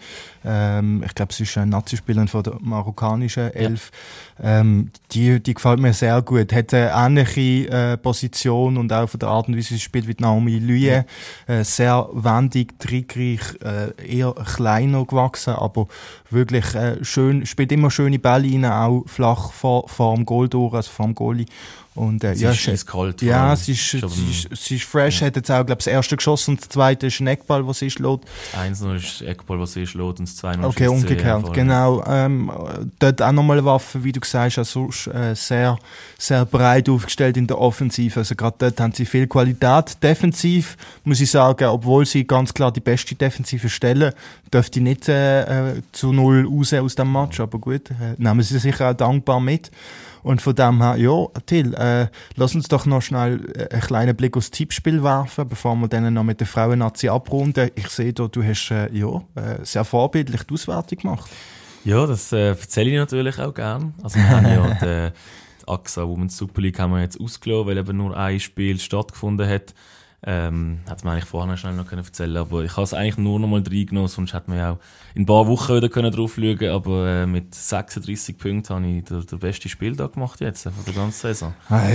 Ich glaube, sie ist eine Nazi-Spielerin von der marokkanischen Elf. Ja. Die gefällt mir sehr gut. Hat eine ähnliche Position und auch von der Art und Weise, wie sie spielt, wie Naomi Lüe. Sehr wendig, trickreich, eher kleiner gewachsen, aber wirklich schön, spielt immer schöne Bälle rein, auch flach vor dem Goal durch, also vor dem Goalie. Und, sie ist kalt. Ja, sie ist fresh, hat jetzt auch, glaube ich, das erste geschossen und das zweite ist ein Eckball, was sie schlägt. 1-0 ist Eckball, was sie schlägt und das 2-0 okay, ist umgekehrt, genau. Dort auch nochmal eine Waffe, wie du gesagt hast, also, sehr, sehr breit aufgestellt in der Offensive. Also gerade dort haben sie viel Qualität. Defensiv, muss ich sagen, obwohl sie ganz klar die beste Defensive stellen, dürfte nicht zu 0 raus aus dem Match, aber gut, nehmen sie sicher auch dankbar mit. Und von dem her, ja, Till, lass uns doch noch schnell einen kleinen Blick aufs Tippspiel werfen, bevor wir dann noch mit der Frauen-Nazi abrunden. Ich sehe da, du hast sehr vorbildlich die Auswertung gemacht. Ja, das erzähle ich natürlich auch gern. Also wir haben ja die AXA Women's Super League haben wir jetzt ausgelassen, weil eben nur ein Spiel stattgefunden hat. Hätte man eigentlich vorher schnell noch erzählen können, aber ich habe es eigentlich nur noch mal reingenommen, sonst hätte man ja auch in ein paar Wochen wieder drauf schauen können, aber mit 36 Punkten habe ich den besten Spieltag gemacht jetzt, von der ganzen Saison.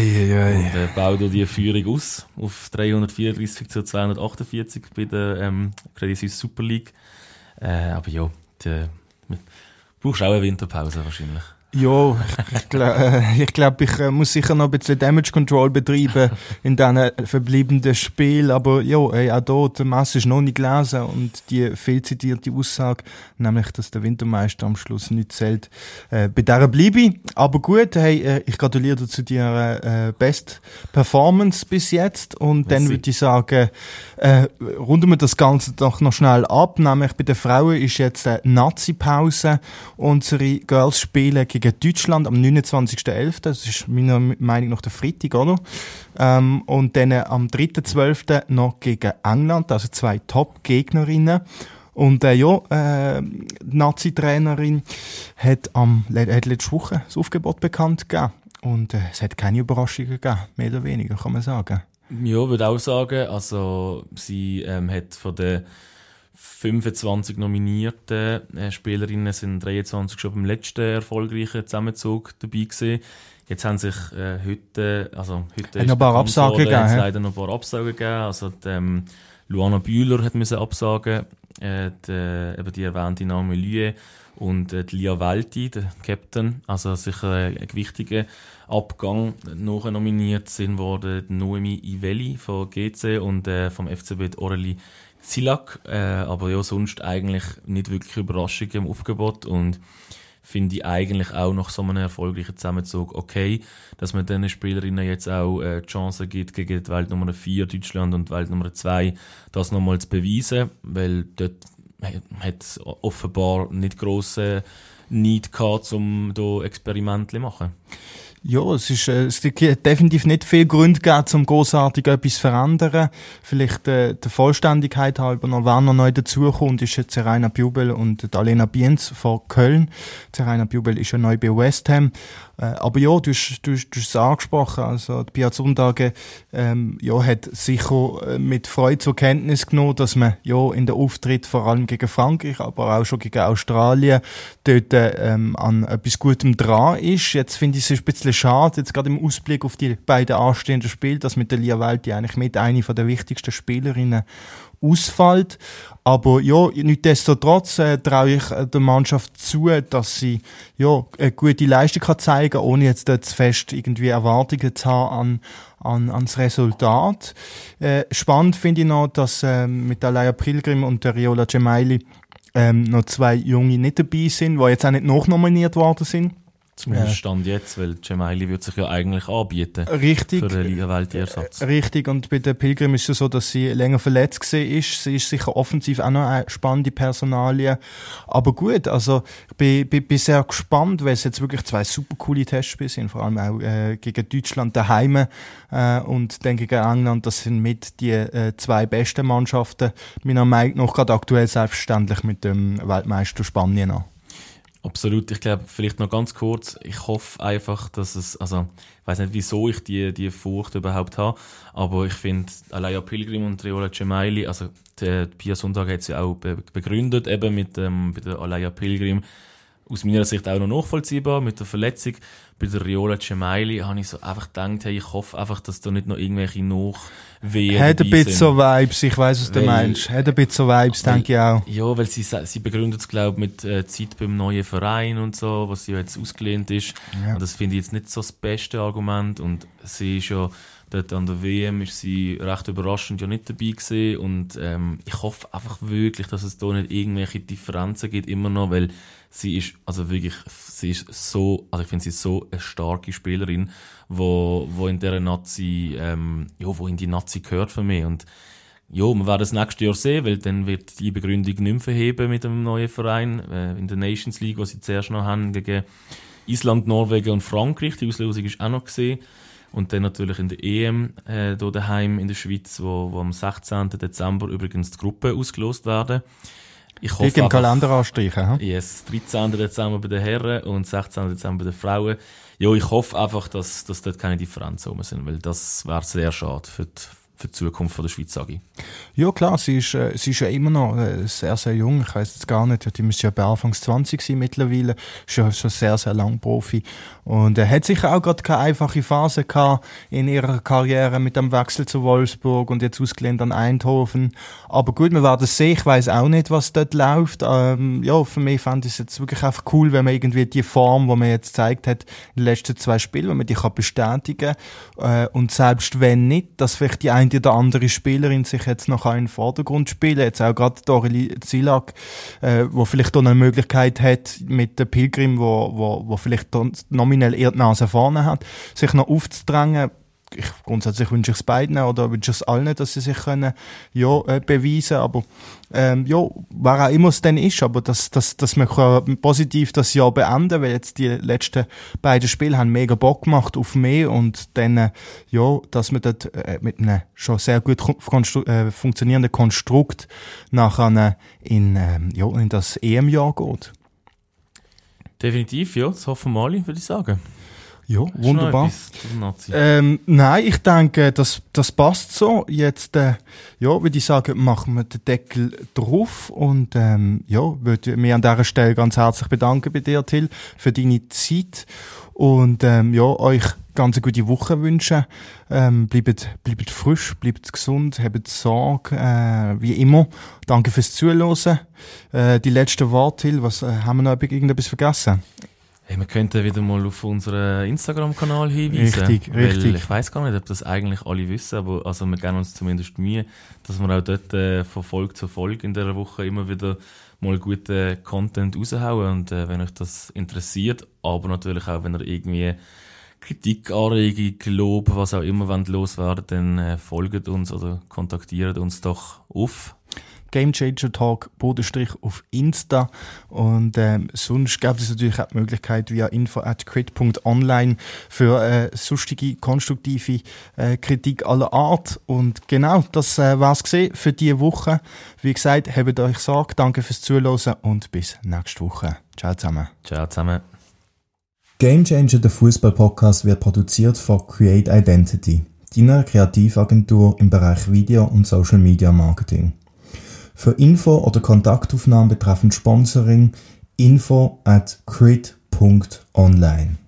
Und baue da die Führung aus, auf 334 zu 248 bei der Credit Suisse Super League. Aber ja, brauchst auch eine Winterpause wahrscheinlich. Ja, ich glaube, ich muss sicher noch ein bisschen Damage Control betreiben in diesen verbleibenden Spielen. Aber ja, auch hier, der Messe ist noch nicht gelesen und die viel zitierte Aussage, nämlich, dass der Wintermeister am Schluss nicht zählt, bei der bleibe ich. Aber gut, hey, ich gratuliere dir zu deiner Best Performance bis jetzt und dann würde ich sagen, runden wir das Ganze doch noch schnell ab. Nämlich bei den Frauen ist jetzt eine Nazi-Pause. Unsere Girls spielen gegen Deutschland am 29.11. Das ist meiner Meinung nach der Freitag, oder? Und dann am 3.12. noch gegen England, also 2 Top-Gegnerinnen. Und die Nazi-Trainerin hat letzte Woche das Aufgebot bekannt gegeben. Und es hat keine Überraschungen gegeben, mehr oder weniger, kann man sagen. Ja, würde auch sagen. Also sie hat von den 25 nominierten Spielerinnen sind 23 schon beim letzten erfolgreichen Zusammenzug dabei gewesen. Jetzt haben sich heute noch ein paar Absagen gegeben. Leider noch ein paar Absagen gegeben. Also Luana Bühler hat müssen absagen, eben die erwähnte Naomi Lüe und die Lia Välti, der Captain, also sicher ein wichtiger Abgang. Nachher nominiert sind worden Noemi Iveli von GC und vom FCB Aurélie Zilak, aber ja, sonst eigentlich nicht wirklich Überraschung im Aufgebot und finde ich eigentlich auch nach so einem erfolgreichen Zusammenzug okay, dass man diesen Spielerinnen jetzt auch die Chance gibt, gegen die Weltnummer 4 Deutschland und die Weltnummer 2 das nochmal zu beweisen, weil dort hat es offenbar nicht grosse Need gehabt, um hier Experimente zu machen. Ja, es gibt definitiv nicht viel Gründe gegeben, um grossartig etwas zu verändern. Vielleicht der Vollständigkeit halber noch, wer noch neu dazukommt, ist jetzt Serena Bubel und Alena Bienz von Köln. Serena Bubel ist ja neu bei West Ham. Aber ja, du hast es angesprochen, also die Pia Sundhage hat sicher mit Freude zur Kenntnis genommen, dass man ja in den Auftritt vor allem gegen Frankreich, aber auch schon gegen Australien dort an etwas Gutem dran ist. Jetzt finde ich es ein bisschen schade, jetzt gerade im Ausblick auf die beiden anstehenden Spiele, dass mit der Lia Välti eigentlich mit einer der wichtigsten Spielerinnen ausfällt. Aber ja, nichtsdestotrotz traue ich der Mannschaft zu, dass sie ja eine gute Leistung kann zeigen, ohne jetzt dort zu fest irgendwie Erwartungen zu haben ans Resultat. Spannend finde ich noch, dass mit der Alaya Pilgrim und der Riola Gemayli noch zwei Junge nicht dabei sind, die jetzt auch nicht nachnominiert worden sind. Zumindest Stand jetzt, weil Gemayli würde sich ja eigentlich anbieten. Richtig. Für den Liga-Weltersatz. Richtig, und bei der Pilgrim ist es so, dass sie länger verletzt gewesen ist. Sie ist sicher offensiv auch noch eine spannende Personalie. Aber gut, also ich bin sehr gespannt, weil es jetzt wirklich zwei super coole Testspiele sind, vor allem auch gegen Deutschland daheim und dann gegen England. Das sind mit die zwei besten Mannschaften, meiner Meinung nach gerade aktuell selbstverständlich mit dem Weltmeister Spanien an. Absolut. Ich glaube, vielleicht noch ganz kurz, ich hoffe einfach, dass es, also, ich weiss nicht, wieso ich die Furcht überhaupt habe, aber ich finde, Alaya Pilgrim und Riola Gemayli, also, die Pia Sundhage hat sie auch begründet, eben mit bei der Alaya Pilgrim, aus meiner Sicht auch noch nachvollziehbar, mit der Verletzung. Bei der Riola Gemayli habe ich so einfach gedacht, hey, ich hoffe einfach, dass da nicht noch irgendwelche Nachwehen hat ein bisschen so Vibes, ich weiss, was du meinst. Hat ein bisschen so Vibes, denke ich auch. Ja, weil sie begründet es, glaube ich, mit Zeit beim neuen Verein und so, was sie jetzt ausgelehnt ist. Ja. Und das finde ich jetzt nicht so das beste Argument. Und sie ist ja dort an der WM ist sie recht überraschend ja nicht dabei gewesen. Und ich hoffe einfach wirklich, dass es da nicht irgendwelche Differenzen gibt, immer noch, weil sie ist, also wirklich, sie ist so, also ich finde sie so eine starke Spielerin, wo in der Nazi, wo in die Nazi gehört für mich. Und ja, wir werden das nächstes Jahr sehen, weil dann wird die Begründung nicht mehr verheben mit dem neuen Verein, in der Nations League, was sie zuerst noch haben, gegen Island, Norwegen und Frankreich. Die Auslosung ist auch noch gesehen. Und dann natürlich in der EM, hier daheim in der Schweiz, wo am 16. Dezember übrigens die Gruppe ausgelost werden. Ich hoffe im Kalender anstreichen, ha? Yes, 13. Dezember bei den Herren und 16. Dezember bei den Frauen. Ja, ich hoffe einfach, dass dort keine Differenzen rum sind, weil das wäre sehr schade für die Zukunft der Schweiz, sage ich. Ja klar, sie ist ja immer noch sehr, sehr jung. Ich weiss jetzt gar nicht, die müsste ja bei Anfangs 20 sein mittlerweile. Ist ja schon sehr, sehr lang Profi. Und hat sicher auch gerade keine einfache Phase gehabt in ihrer Karriere mit dem Wechsel zu Wolfsburg und jetzt ausgelehnt an Eindhoven. Aber gut, wir werden es sehen. Ich weiss auch nicht, was dort läuft. Ja, für mich fand ich es jetzt wirklich einfach cool, wenn man irgendwie die Form, die man jetzt gezeigt hat in den letzten 2 Spielen, wenn man die kann bestätigen kann. Und selbst wenn nicht, dass vielleicht die eine oder andere Spielerin sich jetzt noch in den Vordergrund spielen. Jetzt auch gerade Aurélie Zilak, wo vielleicht auch eine Möglichkeit hat, mit der Pilgrim, wo vielleicht nominell eher die Nase vorne hat, sich noch aufzudrängen. Grundsätzlich wünsche ich es beiden oder wünsche ich es allen, dass sie sich können, beweisen, aber wer auch immer es denn ist, aber dass man positiv das Jahr beenden, weil jetzt die letzten beiden Spiele haben mega Bock gemacht auf mehr und dann, dass man dort mit einem schon sehr gut funktionierenden Konstrukt nachher in das EM-Jahr geht. Definitiv, ja, das hoffen wir alle, würde ich sagen. Ja, wunderbar. Nein, ich denke, das passt so. Jetzt, würde ich sagen, machen wir den Deckel drauf und würde mich an dieser Stelle ganz herzlich bedanken bei dir, Till, für deine Zeit und euch ganz eine gute Woche wünschen. Bleibt frisch, bleibt gesund, habt Sorge, wie immer. Danke fürs Zuhören. Die letzten Worte, Till, was haben wir noch irgendetwas vergessen? Hey, wir könnten wieder mal auf unseren Instagram-Kanal hinweisen. Richtig. Weil ich weiss gar nicht, ob das eigentlich alle wissen, aber also wir geben uns zumindest Mühe, dass wir auch dort von Folge zu Folge in dieser Woche immer wieder mal guten Content raushauen. Und wenn euch das interessiert, aber natürlich auch, wenn ihr irgendwie Kritik, Anregung, Lob, was auch immer loswerden, dann folgt uns oder kontaktiert uns doch auf Gamechanger Talk _ auf Insta und sonst gibt es natürlich auch die Möglichkeit via info@crit.online für sonstige konstruktive Kritik aller Art. Und genau, das war's gesehen für diese Woche. Wie gesagt, habt euch Sorge, danke fürs Zuhören und bis nächste Woche. Ciao zusammen. Ciao zusammen. Gamechanger, der Fußball-Podcast, wird produziert von Create Identity, deiner Kreativagentur im Bereich Video und Social Media Marketing. Für Info oder Kontaktaufnahmen betreffend Sponsoring info@crit.online.